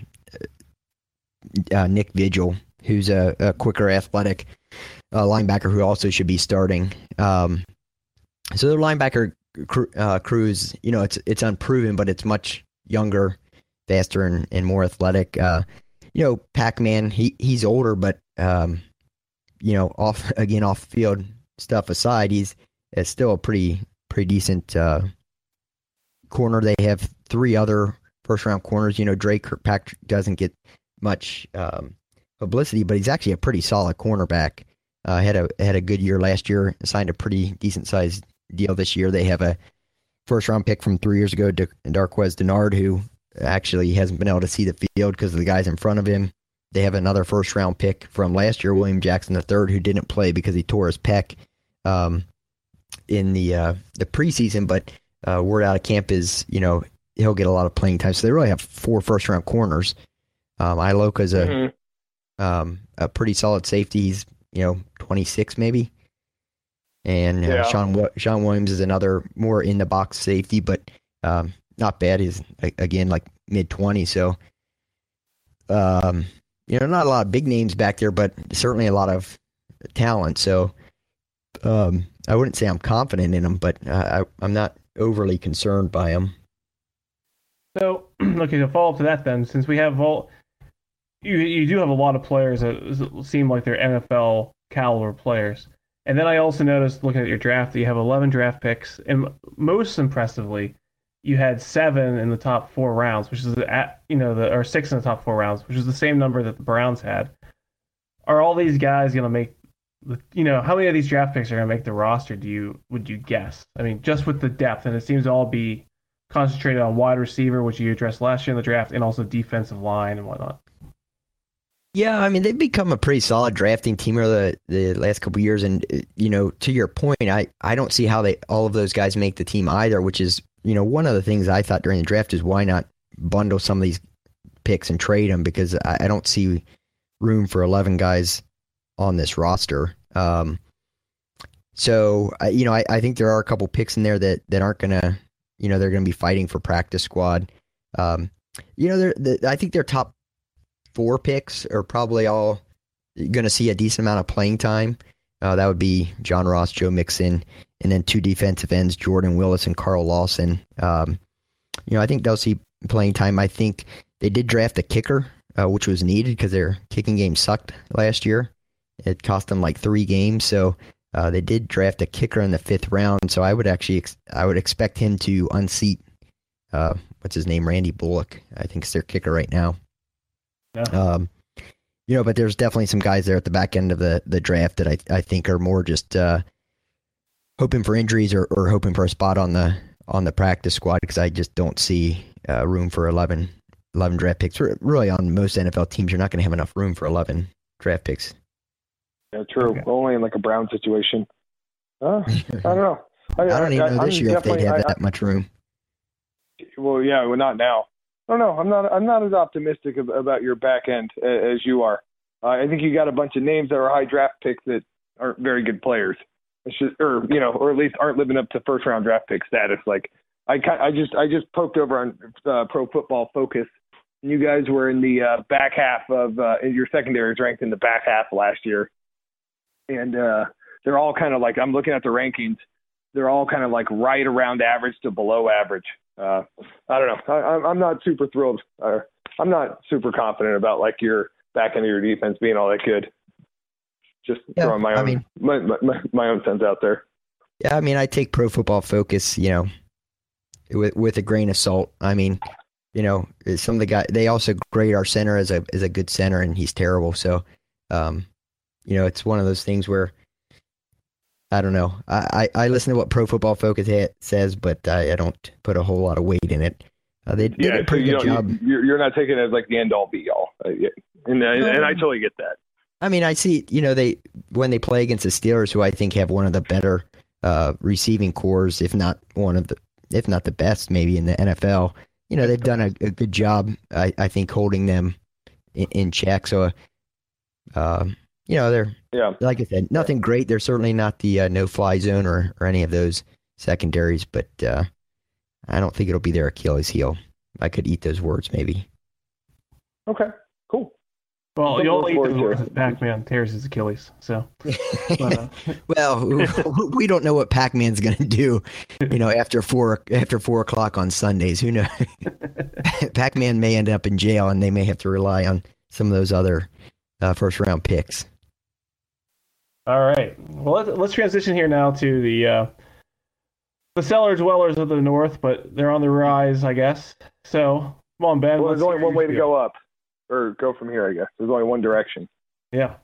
uh, Nick Vigil, who's a, a quicker, athletic uh, linebacker who also should be starting. Um, so their linebacker uh, crews, you know, it's it's unproven, but it's much younger, faster, and, and more athletic. Uh, you know, Pac-Man, he he's older, but um, you know, off again off field stuff aside, he's is still a pretty pretty decent uh, corner. They have three other first round corners. You know, Drake Kirkpatrick doesn't get much um, publicity, but he's actually a pretty solid cornerback. Uh, had a had a good year last year. Signed a pretty decent sized deal this year. They have a first round pick from three years ago, D- Darqueze Dennard, who actually hasn't been able to see the field because of the guys in front of him. They have another first round pick from last year, William Jackson the third, who didn't play because he tore his pec um, in the uh, the preseason. But uh, word out of camp is, you know, he'll get a lot of playing time. So they really have four first round corners. Um, Iloka's a mm-hmm. um, a pretty solid safety. He's, you know, twenty-six maybe. And uh, yeah. Sean Sean Williams is another more in the box safety, but um, not bad. He's again like mid twenties. So, um, you know, not a lot of big names back there, but certainly a lot of talent. So, um, I wouldn't say I'm confident in them, but uh, I, I'm not overly concerned by them. So, okay, to follow up to that, then, since we have all, you you do have a lot of players that seem like they're N F L caliber players. And then I also noticed, looking at your draft, that you have eleven draft picks, and most impressively, you had seven in the top four rounds, which is at you know the or six in the top four rounds, which is the same number that the Browns had. Are all these guys going to make, you know, how many of these draft picks are going to make the roster? Do you would you guess? I mean, just with the depth, and it seems to all be concentrated on wide receiver, which you addressed last year in the draft, and also defensive line and whatnot. Yeah, I mean, they've become a pretty solid drafting team over the, the last couple of years. And, you know, to your point, I, I don't see how they all of those guys make the team either, which is, you know, one of the things I thought during the draft is why not bundle some of these picks and trade them, because I, I don't see room for eleven guys on this roster. Um, so, you know, I, I think there are a couple picks in there that, that aren't going to, you know, they're going to be fighting for practice squad. Um, you know, they're, the, I think their top four picks are probably all going to see a decent amount of playing time. Uh, that would be John Ross, Joe Mixon, and then two defensive ends, Jordan Willis and Carl Lawson. Um, you know, I think they'll see playing time. I think they did draft a kicker, uh, which was needed because their kicking game sucked last year. It cost them like three games, so uh, they did draft a kicker in the fifth round. So I would actually, ex- I would expect him to unseat, uh, what's his name, Randy Bullock. I think it's their kicker right now. Yeah. Um, you know, but there's definitely some guys there at the back end of the, the draft that I I think are more just uh, hoping for injuries or, or hoping for a spot on the on the practice squad, because I just don't see uh, room for eleven, eleven draft picks. Really, on most N F L teams, you're not going to have enough room for eleven draft picks. Yeah, true. Okay. Only in like a Brown situation. Uh, I don't know. I, I don't even know I, this year if they'd have I, that much room. Well, yeah, well, not now. I don't know. I'm not. I'm not as optimistic about your back end as you are. Uh, I think you got a bunch of names that are high draft picks that aren't very good players. It's just, or you know, or at least aren't living up to first round draft pick status. Like I, I just, I just poked over on uh, Pro Football Focus. And you guys were in the uh, back half of uh, your secondary is ranked in the back half last year, and uh, they're all kind of like, I'm looking at the rankings. They're all kind of like right around average to below average. Uh, I don't know. I, I'm not super thrilled. Uh, I'm not super confident about like your back end of your defense being all that good. Just yeah, throwing my own, I mean, my, my, my own sense out there. Yeah, I mean, I take Pro Football Focus, you know, with with a grain of salt. I mean, you know, some of the guys, they also grade our center as a as a good center, and he's terrible. So, um, you know, it's one of those things where. I don't know. I, I, I listen to what Pro Football Focus ha- says, but I, I don't put a whole lot of weight in it. Uh, they, they yeah, did a pretty so good job. You're, you're not taking it as like the end all be all, uh, yeah. and uh, no. and I totally get that. I mean, I see. You know, they when they play against the Steelers, who I think have one of the better uh, receiving cores, if not one of the, if not the best, maybe in the N F L. You know, they've done a, a good job. I, I think holding them in, in check. So, uh, you know, they're. Yeah. Like I said, nothing great. They're certainly not the uh, no-fly zone or, or any of those secondaries, but uh, I don't think it'll be their Achilles heel. I could eat those words, maybe. Okay, cool. Well, you only eat Look the forward North to as it. Pac-Man tears his Achilles. So, but, uh, Well, we don't know what Pac-Man's going to do, you know, after four after four o'clock on Sundays. Who knows? Pac-Man may end up in jail, and they may have to rely on some of those other uh, first round picks. all right. Well, let's, let's transition here now to the uh, the cellar dwellers of the North, but they're on the rise, I guess. So, come on, Ben. Well, let's there's only hear one your way to spiel. go up, or go from here, I guess. There's only one direction. Yeah.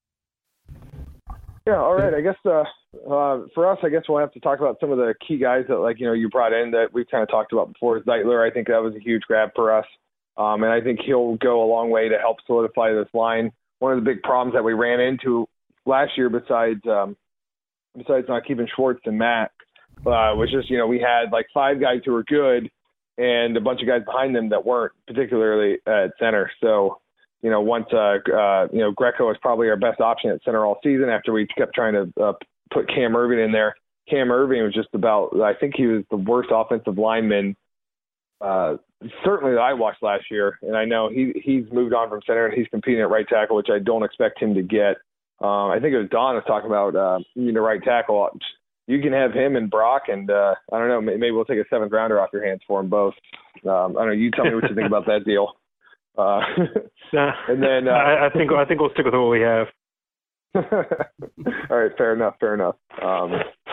Yeah, all right. I guess uh, uh, for us, I guess we'll have to talk about some of the key guys that, like, you know, you brought in that we've kind of talked about before. Zeitler, I think that was a huge grab for us, um, and I think he'll go a long way to help solidify this line. One of the big problems that we ran into last year, besides um, besides not keeping Schwartz and Matt, uh, was just, you know, we had like five guys who were good and a bunch of guys behind them that weren't, particularly at center. So, you know, once, uh, uh, you know, Greco is probably our best option at center all season after we kept trying to uh, put Cam Irving in there. Cam Irving was just about, I think he was the worst offensive lineman, uh, certainly that I watched last year. And I know he, he's moved on from center and he's competing at right tackle, which I don't expect him to get. Um, I think it was Don was talking about, uh, you know, right tackle. You can have him and Brock, and uh, I don't know, maybe we'll take a seventh rounder off your hands for them both. Um, I don't know. You tell me what you think about that deal. Uh, Nah, and then uh, I, I think I think we'll stick with what we have. all right, fair enough, fair enough. Um,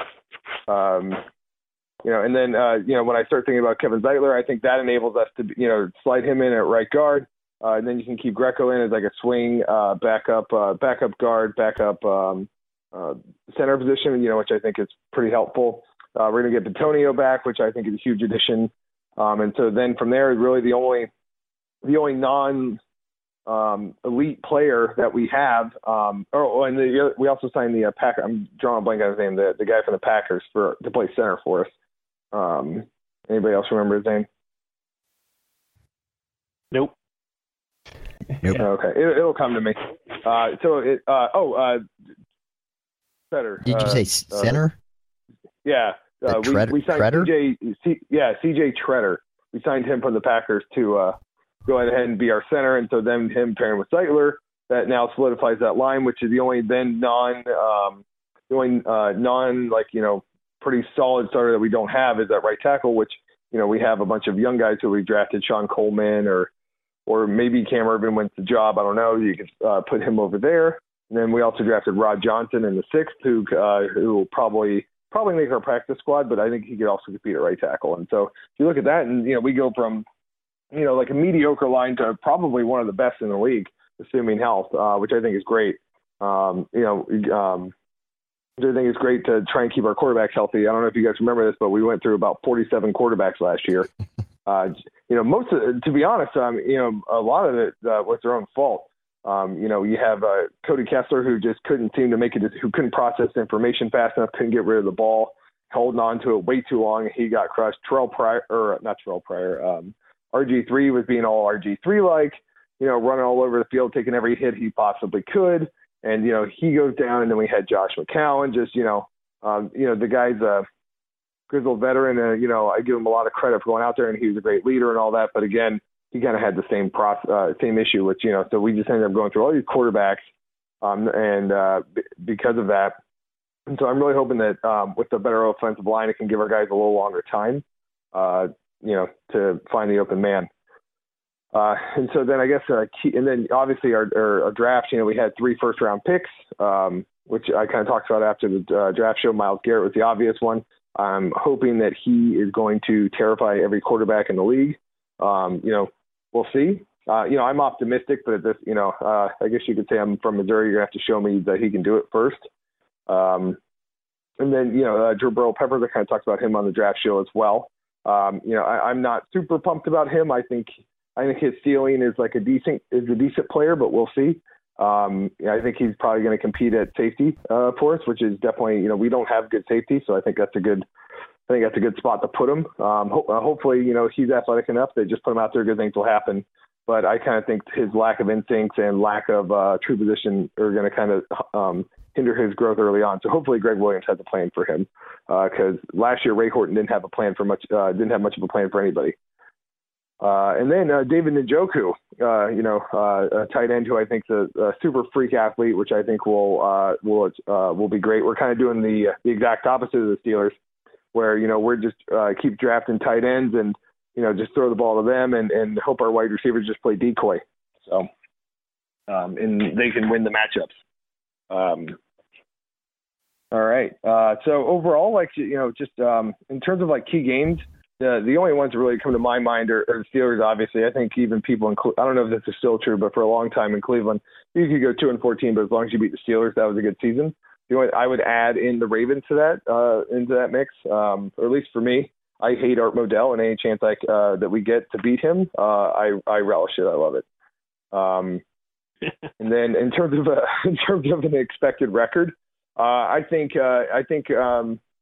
um, you know, and then uh, you know, when I start thinking about Kevin Zeitler, I think that enables us to, you know, slide him in at right guard, uh, and then you can keep Greco in as like a swing uh, backup, uh, backup guard, backup um, uh, center position. You know, which I think is pretty helpful. Uh, we're going to get Antonio back, which I think is a huge addition. Um, and so then from there, really the only the only non um, elite player that we have. Um, oh, and the, we also signed the uh, Packer. I'm drawing a blank on his name. The the guy from the Packers for to play center for us. Um, anybody else remember his name? Nope. Nope. Okay, it, it'll come to me. Uh, so it. Uh, oh, uh, better. Did you uh, say s- center? Uh, yeah. Uh, we, Treader- we signed Treader? C J. C, yeah, C J Treader. We signed him from the Packers to uh, go ahead and be our center, and so then him pairing with Zeitler, that now solidifies that line, which is the only then non, um, the only uh, non like you know pretty solid starter that we don't have is that right tackle, which you know we have a bunch of young guys who we drafted, Sean Coleman or or maybe Cam Irvin wins the job. I don't know. You could uh, put him over there, and then we also drafted Rod Johnson in the sixth, who uh, who will probably. probably make our practice squad, but I think he could also compete at right tackle. And so if you look at that and, you know, we go from, you know, like a mediocre line to probably one of the best in the league, assuming health, uh, which I think is great. Um, you know, um, I think it's great to try and keep our quarterbacks healthy. I don't know if you guys remember this, but we went through about forty-seven quarterbacks last year. Uh, you know, most of, to be honest, um, you know, a lot of it uh, was their own fault. Um, you know, you have uh, Cody Kessler, who just couldn't seem to make it, who couldn't process information fast enough, couldn't get rid of the ball, holding on to it way too long, and he got crushed. Terrell Pryor, or not Terrell Pryor, um, R G three was being all R G three like, you know, running all over the field, taking every hit he possibly could, and you know he goes down. And then we had Josh McCown, just you know, um, you know the guy's a grizzled veteran, and you know I give him a lot of credit for going out there, and he was a great leader and all that. But again, he kind of had the same process, uh, same issue, which, you know, so we just ended up going through all these quarterbacks um, and uh, b- because of that. And so I'm really hoping that um, with the better offensive line, it can give our guys a little longer time, uh, you know, to find the open man. Uh, and so then I guess, uh, key, and then obviously our, our, our draft, you know, we had three first round picks, um, which I kind of talked about after the uh, draft show. Myles Garrett was the obvious one. I'm hoping that he is going to terrify every quarterback in the league. Um, you know, we'll see. Uh, you know, I'm optimistic, but at this, you know, uh, I guess you could say I'm from Missouri. You're going to have to show me that he can do it first. Um, and then, you know, uh, Jabril Peppers, I kind of talked about him on the draft show as well. Um, you know, I, I'm not super pumped about him. I think I think his ceiling is like a decent is a decent player, but we'll see. Um, you know, I think he's probably going to compete at safety uh, for us, which is definitely, you know, we don't have good safety, so I think that's a good. I think that's a good spot to put him. Um, ho- uh, hopefully, you know, he's athletic enough that just put him out there, good things will happen. But I kind of think his lack of instincts and lack of uh, true position are going to kind of um, hinder his growth early on. So hopefully Greg Williams has a plan for him because uh, last year Ray Horton didn't have a plan for much, uh, didn't have much of a plan for anybody. Uh, and then uh, David Njoku, uh, you know, uh, a tight end who I think is a, a super freak athlete, which I think will uh, will uh, will be great. We're kind of doing the the exact opposite of the Steelers, where you know we're just uh, keep drafting tight ends and you know just throw the ball to them and, and hope our wide receivers just play decoy. So, um, and they can win the matchups. Um, all right. Uh, so overall, like you know, just um, in terms of like key games. The, the only ones that really come to my mind are, are the Steelers, obviously. I think even people in – I don't know if this is still true, but for a long time in Cleveland, you could go two and fourteen, but as long as you beat the Steelers, that was a good season. The only, I would add in the Ravens to that uh, into that mix, um, or at least for me. I hate Art Modell, and any chance I, uh, that we get to beat him, uh, I, I relish it. I love it. Um, and then in terms of a, in terms of an expected record, uh, I think uh, I think um, –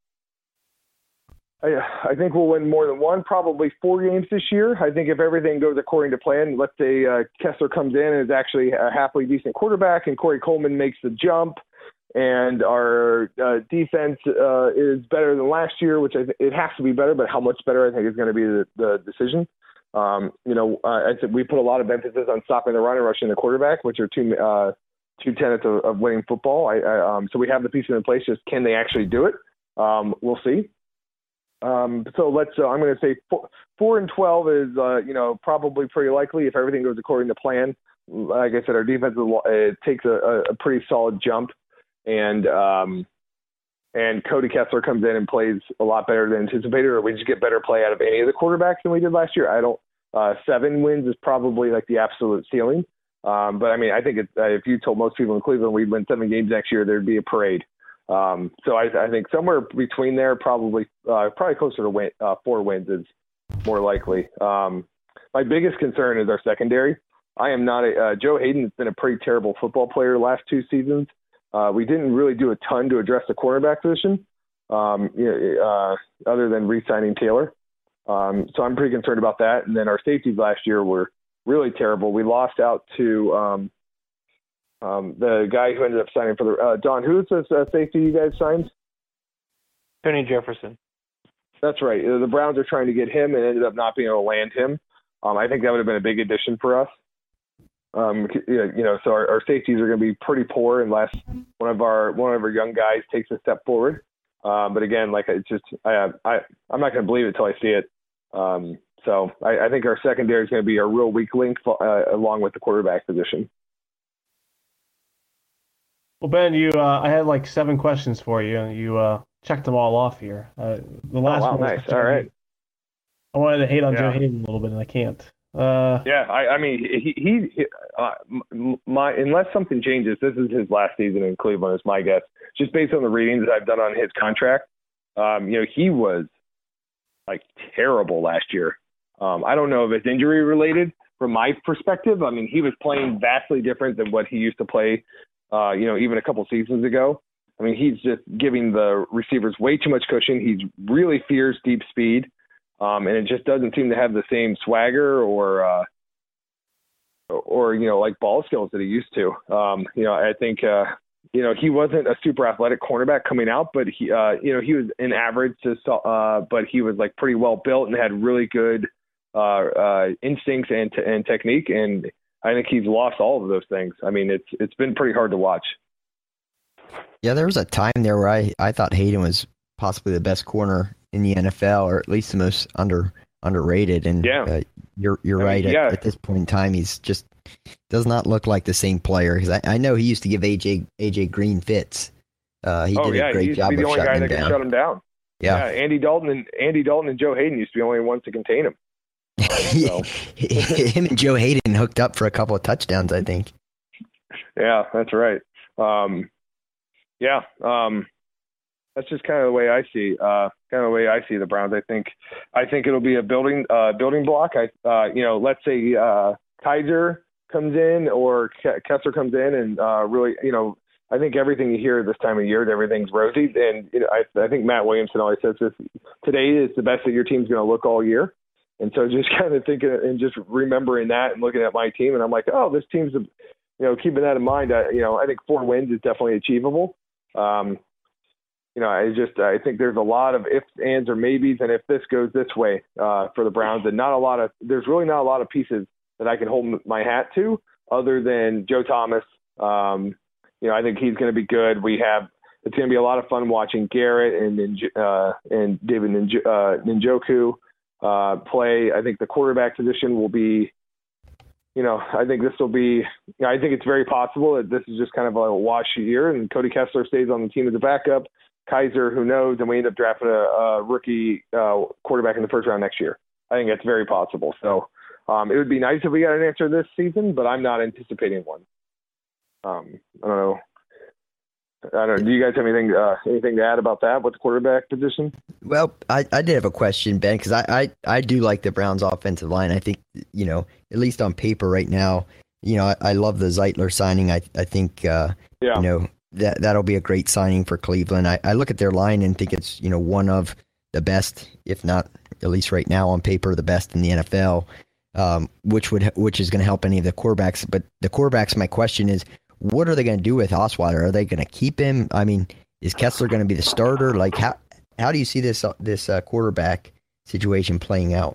I, I think we'll win more than one, probably four games this year. I think if everything goes according to plan, let's say uh, Kessler comes in and is actually a halfway decent quarterback and Corey Coleman makes the jump and our uh, defense uh, is better than last year, which I th- it has to be better, but how much better I think is going to be the, the decision. Um, you know, uh, I said we put a lot of emphasis on stopping the run and rushing the quarterback, which are two uh, two tenets of, of winning football. I, I, um, so we have the pieces in place. Just can they actually do it? Um, we'll see. Um, so let's, uh, I'm going to say four, four and twelve is, uh, you know, probably pretty likely if everything goes according to plan. Like I said, our defense uh, takes a, a pretty solid jump and, um, and Cody Kessler comes in and plays a lot better than anticipated, or we just get better play out of any of the quarterbacks than we did last year. I don't, uh, seven wins is probably like the absolute ceiling. Um, but I mean, I think it, uh, if you told most people in Cleveland we'd win seven games next year, there'd be a parade. Um, so I, I think somewhere between there, probably uh, probably closer to win, uh, four wins is more likely. Um, my biggest concern is our secondary. I am not a uh, Joe Hayden has been a pretty terrible football player the last two seasons. Uh, we didn't really do a ton to address the quarterback position, um, you know, uh, other than re-signing Taylor. Um, so I'm pretty concerned about that. And then our safeties last year were really terrible. We lost out to um, Um, the guy who ended up signing for the uh, Don, who's the uh, safety you guys signed? Tony Jefferson. That's right. The Browns are trying to get him and ended up not being able to land him. Um, I think that would have been a big addition for us. Um, you know, so our, our safeties are going to be pretty poor unless one of our one of our young guys takes a step forward. Um, but again, like it's just I, I I'm not going to believe it until I see it. Um, so I, I think our secondary is going to be a real weak link uh, along with the quarterback position. Well, Ben, you uh, I had like seven questions for you, and you uh, checked them all off here. Uh, the last oh, wow, one was nice. All right. I wanted to hate on yeah. Joe Hayden a little bit, and I can't. Uh, yeah, I, I mean, he, he, he uh, my unless something changes, this is his last season in Cleveland, is my guess. Just based on the readings that I've done on his contract, um, you know, he was like terrible last year. Um, I don't know if it's injury related. From my perspective, I mean, he was playing vastly different than what he used to play. Uh, you know, even a couple seasons ago. I mean, he's just giving the receivers way too much cushion. He really fears deep speed, um, and it just doesn't seem to have the same swagger or, uh, or you know, like ball skills that he used to. Um, you know, I think, uh, you know, he wasn't a super athletic cornerback coming out, but he, uh, you know, he was an average to, uh, but he was like pretty well built and had really good uh, uh, instincts and t- and technique and. I think he's lost all of those things. I mean, it's it's been pretty hard to watch. Yeah, there was a time there where I, I thought Hayden was possibly the best corner in the N F L, or at least the most under underrated. And yeah. uh, you're you're I right. mean, yeah. at, at this point in time, he's just does not look like the same player. Because I, I know he used to give A J A J Green fits. Uh, he oh did yeah, a great he used job to be the of only guy shutting that him could down. shut him down. Yeah. yeah, Andy Dalton and Andy Dalton and Joe Hayden used to be the only ones to contain him. So. Him and Joe Hayden hooked up for a couple of touchdowns, I think. Yeah, that's right. Um, yeah, um, that's just kind of the way I see, uh, kind of the way I see the Browns. I think, I think it'll be a building, uh, building block. I, uh, you know, let's say uh, Kaiser comes in or Kessler comes in, and uh, really, you know, I think everything you hear this time of year, everything's rosy. And you know, I, I think Matt Williamson always says this: today is the best that your team's going to look all year. And so just kind of thinking and just remembering that and looking at my team, and I'm like, oh, this team's, you know, keeping that in mind. I, you know, I think four wins is definitely achievable. Um, you know, I just I think there's a lot of ifs, ands, or maybes, and if this goes this way uh, for the Browns, and not a lot of there's really not a lot of pieces that I can hold my hat to other than Joe Thomas. Um, you know, I think he's going to be good. We have it's going to be a lot of fun watching Garrett and uh, and David Ninj- uh, Njoku uh, play. I think the quarterback position will be. You know, I think this will be, you know, I think it's very possible that this is just kind of a wash year and Cody Kessler stays on the team as a backup. Kaiser, who knows, and we end up drafting a, a rookie uh, quarterback in the first round next year. I think that's very possible. So um, it would be nice if we got an answer this season, but I'm not anticipating one. Um, I don't know. I don't know. Do you guys have anything uh, anything to add about that with the quarterback position? Well, I, I did have a question, Ben, because I, I, I do like the Browns' offensive line. I think, you know, at least on paper right now, you know, I, I love the Zeitler signing. I I think, uh, yeah. you know, that, that'll be a great signing for Cleveland. I, I look at their line and think it's, you know, one of the best, if not at least right now on paper, the best in the N F L, um, which would which is going to help any of the quarterbacks. But the quarterbacks, my question is, what are they going to do with Osweiler? Are they going to keep him? I mean, is Kessler going to be the starter? Like, how how do you see this uh, this uh, quarterback situation playing out?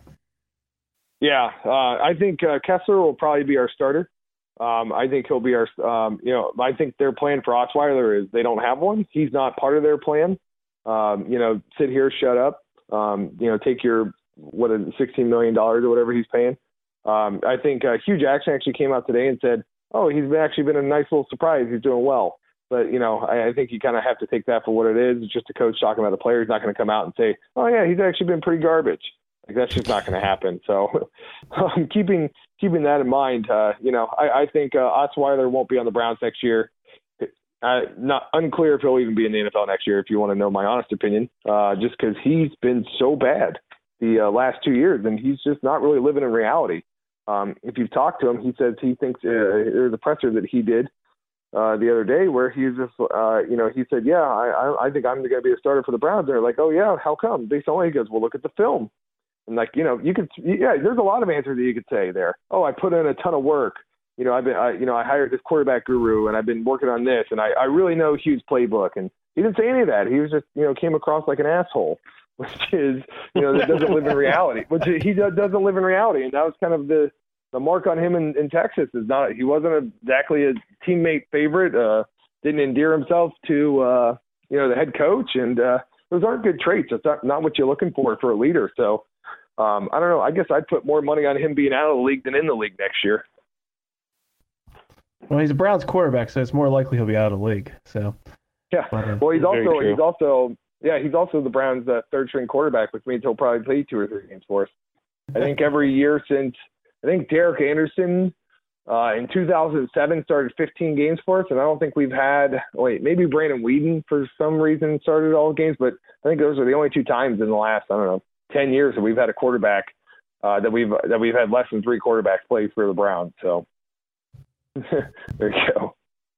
Yeah, uh, I think uh, Kessler will probably be our starter. Um, I think he'll be our, um, you know, I think their plan for Osweiler is they don't have one. He's not part of their plan. Um, you know, sit here, shut up. Um, you know, take your what is it, sixteen million dollars or whatever he's paying. Um, I think uh, Hugh Jackson actually came out today and said, oh, he's been actually been a nice little surprise. He's doing well. But, you know, I, I think you kind of have to take that for what it is. It's just a coach talking about the player. He's not going to come out and say, oh, yeah, he's actually been pretty garbage. Like, that's just not going to happen. So um, keeping keeping that in mind, uh, you know, I, I think uh, Osweiler won't be on the Browns next year. Uh, not unclear if he'll even be in the N F L next year, if you want to know my honest opinion, uh, just because he's been so bad the uh, last two years, and he's just not really living in reality. Um, if you've talked to him, he says he thinks uh, there's a presser that he did uh, the other day where he was just, uh, you know, he said, yeah, I, I think I'm going to be a starter for the Browns. They're like, oh, yeah, how come? Based on what he goes, well, look at the film. And, like, you know, you could, yeah, there's a lot of answers that you could say there. Oh, I put in a ton of work. You know, I've been, I, you know, I hired this quarterback guru and I've been working on this and I, I really know Hugh's playbook. And he didn't say any of that. He was just, you know, came across like an asshole, which is, you know, that doesn't live in reality, which he doesn't live in reality. And that was kind of the, the mark on him in, in Texas is not, he wasn't exactly a teammate favorite, uh, didn't endear himself to, uh, you know, the head coach. And uh, those aren't good traits. That's not, not what you're looking for for a leader. So um, I don't know. I guess I'd put more money on him being out of the league than in the league next year. Well, he's a Browns quarterback, so it's more likely he'll be out of the league. So yeah. But, uh, well, he's also he's also yeah he's also the Browns' uh, third string quarterback, which means he'll probably play two or three games for us. I think every year since I think Derek Anderson uh, in two thousand seven started fifteen games for us, and I don't think we've had wait maybe Brandon Whedon for some reason started all the games, but I think those are the only two times in the last I don't know ten years that we've had a quarterback uh, that we've that we've had less than three quarterbacks play for the Browns. So. There you go.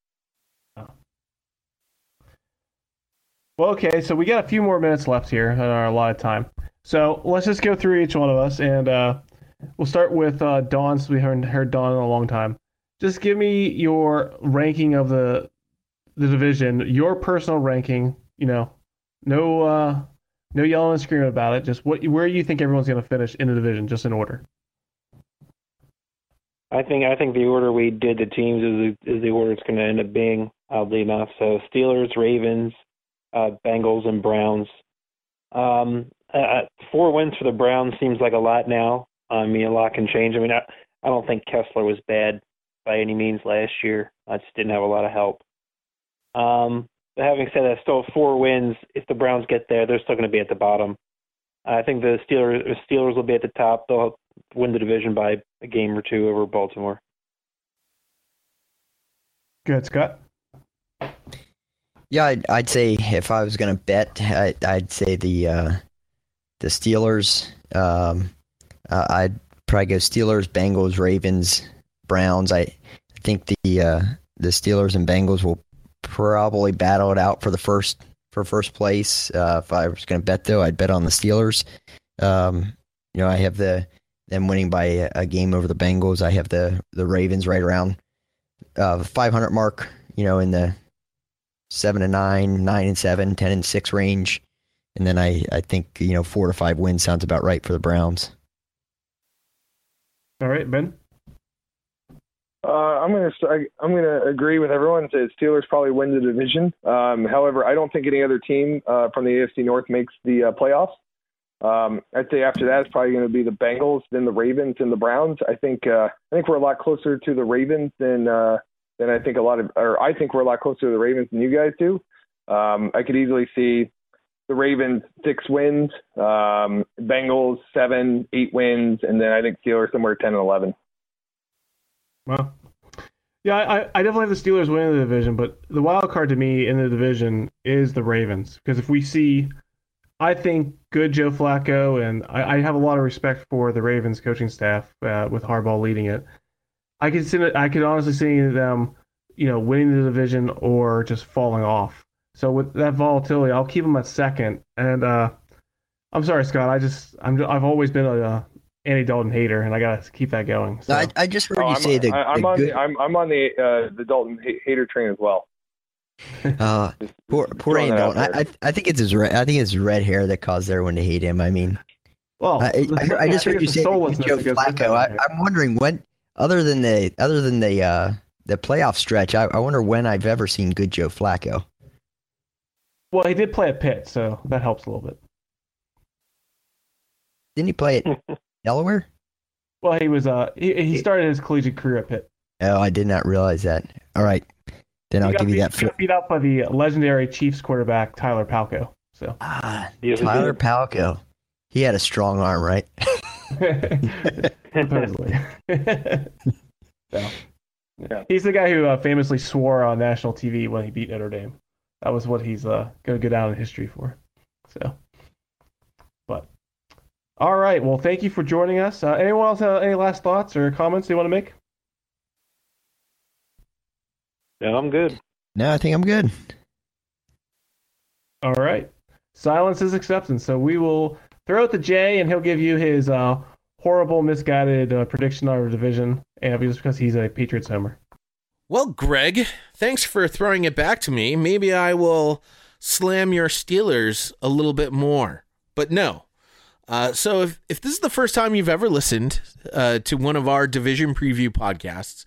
Well, okay, so we got a few more minutes left here in our allotted time. So let's just go through each one of us, and uh, we'll start with uh, Dawn, since we haven't heard Dawn in a long time. Just give me your ranking of the the division, your personal ranking. You know, no uh, no yelling and screaming about it. Just what where you think everyone's going to finish in the division, just in order. I think I think the order we did the teams is the, is the order it's going to end up being, oddly enough. So Steelers, Ravens, uh, Bengals, and Browns. Um, uh, four wins for the Browns seems like a lot now. I mean, a lot can change. I mean, I, I don't think Kessler was bad by any means last year. I just didn't have a lot of help. Um, but having said that, still four wins. If the Browns get there, they're still going to be at the bottom. I think the Steelers Steelers will be at the top. They'll win the division by a game or two over Baltimore. Good, Scott. Yeah, I'd, I'd say if I was going to bet, I, I'd say the uh, the Steelers. Um, uh, I'd probably go Steelers, Bengals, Ravens, Browns. I, I think the uh, the Steelers and Bengals will probably battle it out for the first for first place. Uh, if I was going to bet, though, I'd bet on the Steelers. Um, you know, I have the them winning by a, a game over the Bengals. I have the the Ravens right around uh, the five hundred mark. You know, in the seven and nine, nine and seven, ten and six range. And then I, I think, you know, four to five wins sounds about right for the Browns. All right, Ben. Uh, I'm gonna I'm gonna agree with everyone. Say Steelers probably win the division. Um, however, I don't think any other team uh, from the A F C North makes the uh, playoffs. Um, I'd say after that it's probably going to be the Bengals, then the Ravens, and the Browns. I think uh, I think we're a lot closer to the Ravens than uh, than I think a lot of, or I think we're a lot closer to the Ravens than you guys do. Um, I could easily see the Ravens six wins, um, Bengals seven, eight wins, and then I think Steelers somewhere ten and eleven. Well, yeah, I, I definitely have the Steelers winning the division, but the wild card to me in the division is the Ravens. Because if we see, I think, good Joe Flacco, and I, I have a lot of respect for the Ravens coaching staff uh, with Harbaugh leading it. I could see, I could honestly see them, you know, winning the division or just falling off. So with that volatility, I'll keep them at second. And uh, I'm sorry, Scott. I just, I'm, I've always been a uh, Andy Dalton hater, and I gotta keep that going. So. No, I, I just heard oh, you I'm, say that. I'm on good... the I'm, I'm on the uh, the Dalton hater train as well. Uh, poor poor Andy Dalton. I, I I think it's his red, I think it's his red hair that caused everyone to hate him. I mean, well, I, I, I just heard you say Joe Flacco. I, I'm wondering when, other than the other than the uh, the playoff stretch, I, I wonder when I've ever seen good Joe Flacco. Well, he did play at Pitt, so that helps a little bit. Didn't he play at Delaware? Well, he was uh he, he started his collegiate career at Pitt. Oh, I did not realize that. All right, then I'll give beat, you that. He got beat up by the legendary Chiefs quarterback Tyler Palko. So ah, Tyler Palko, he had a strong arm, right? Supposedly. So, yeah. He's the guy who uh, famously swore on national T V when he beat Notre Dame. That was what he's uh, going to go down in history for. So, but all right. Well, thank you for joining us. Uh, anyone else have any last thoughts or comments they want to make? No, I'm good. No, I think I'm good. All right. Silence is acceptance. So we will throw it to Jay, and he'll give you his uh, horrible, misguided uh, prediction on our division, and just because he's a Patriots homer. Well, Greg, thanks for throwing it back to me. Maybe I will slam your Steelers a little bit more, but no. Uh, so if, if this is the first time you've ever listened uh, to one of our division preview podcasts,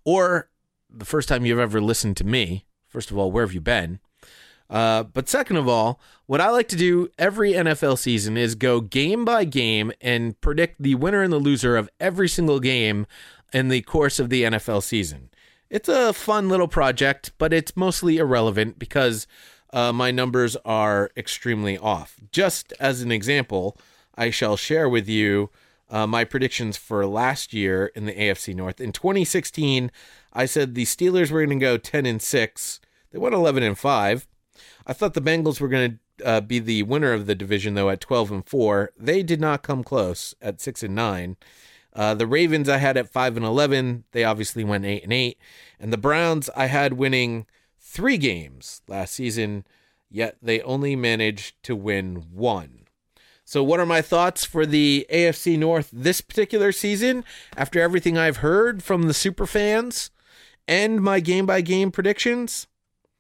or the first time you've ever listened to me, first of all, where have you been? Uh, but second of all, what I like to do every N F L season is go game by game and predict the winner and the loser of every single game in the course of the N F L season. It's a fun little project, but it's mostly irrelevant because uh, my numbers are extremely off. Just as an example, I shall share with you uh, my predictions for last year in the A F C North. In twenty sixteen, I said the Steelers were going to go ten and six. They went eleven and five. I thought the Bengals were going to uh, be the winner of the division, though, at twelve and four. They did not come close at six and nine. Uh, the Ravens I had at five and eleven. They obviously went eight and eight. And the Browns I had winning three games last season, yet they only managed to win one. So what are my thoughts for the A F C North this particular season after everything I've heard from the super fans and my game-by-game predictions?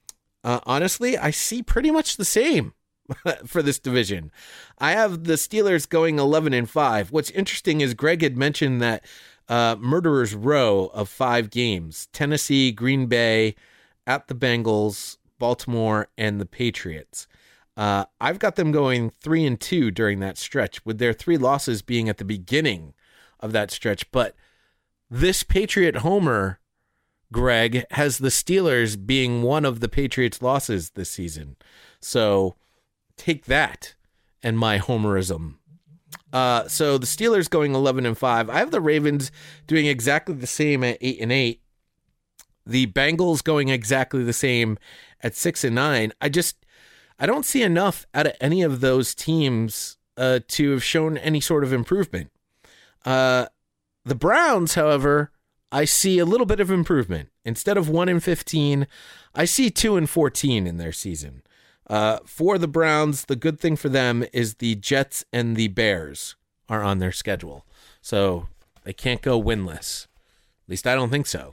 Uh, honestly, I see pretty much the same for this division. I have the Steelers going eleven and five. What's interesting is Greg had mentioned that uh, murderer's row of five games: Tennessee, Green Bay, at the Bengals, Baltimore, and the Patriots. Uh, I've got them going three and two during that stretch, with their three losses being at the beginning of that stretch. But this Patriot homer, Greg, has the Steelers being one of the Patriots' losses this season. So take that and my homerism. Uh, so the Steelers going eleven and five. I have the Ravens doing exactly the same at eight and eight. The Bengals going exactly the same at six and nine. I just, I don't see enough out of any of those teams uh, to have shown any sort of improvement. Uh, the Browns, however, I see a little bit of improvement. Instead of one and fifteen, I see two and fourteen in their season. Uh, for the Browns, the good thing for them is the Jets and the Bears are on their schedule. So they can't go winless. At least I don't think so.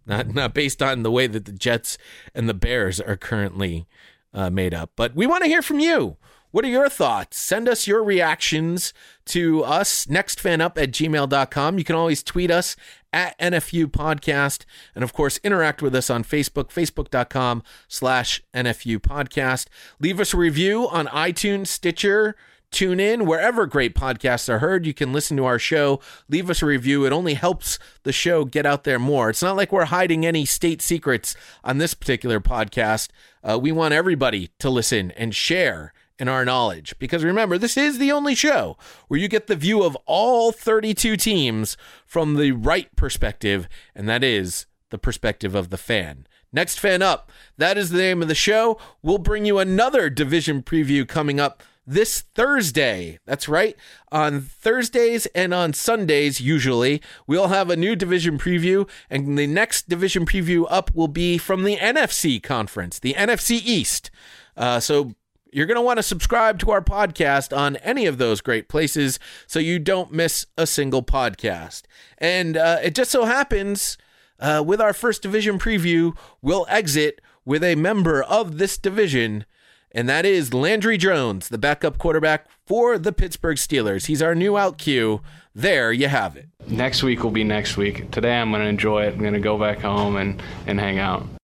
not not based on the way that the Jets and the Bears are currently uh, made up. But we want to hear from you. What are your thoughts? Send us your reactions to us, nextfanup at gmail dot com. You can always tweet us at N F U Podcast. And, of course, interact with us on Facebook, facebook dot com slash N F U Podcast. Leave us a review on iTunes, Stitcher, TuneIn, wherever great podcasts are heard. You can listen to our show. Leave us a review. It only helps the show get out there more. It's not like we're hiding any state secrets on this particular podcast. Uh, we want everybody to listen and share in our knowledge. Because remember, this is the only show where you get the view of all thirty-two teams from the right perspective, and that is the perspective of the fan. Next Fan Up, that is the name of the show. We'll bring you another division preview coming up this Thursday. That's right. On Thursdays and on Sundays, usually, we'll have a new division preview, and the next division preview up will be from the N F C conference, the N F C East. Uh, so you're going to want to subscribe to our podcast on any of those great places so you don't miss a single podcast. And uh, it just so happens, uh, with our first division preview, we'll exit with a member of this division, and that is Landry Jones, the backup quarterback for the Pittsburgh Steelers. He's our new out Q. There you have it. Next week will be next week. Today I'm going to enjoy it. I'm going to go back home and, and hang out.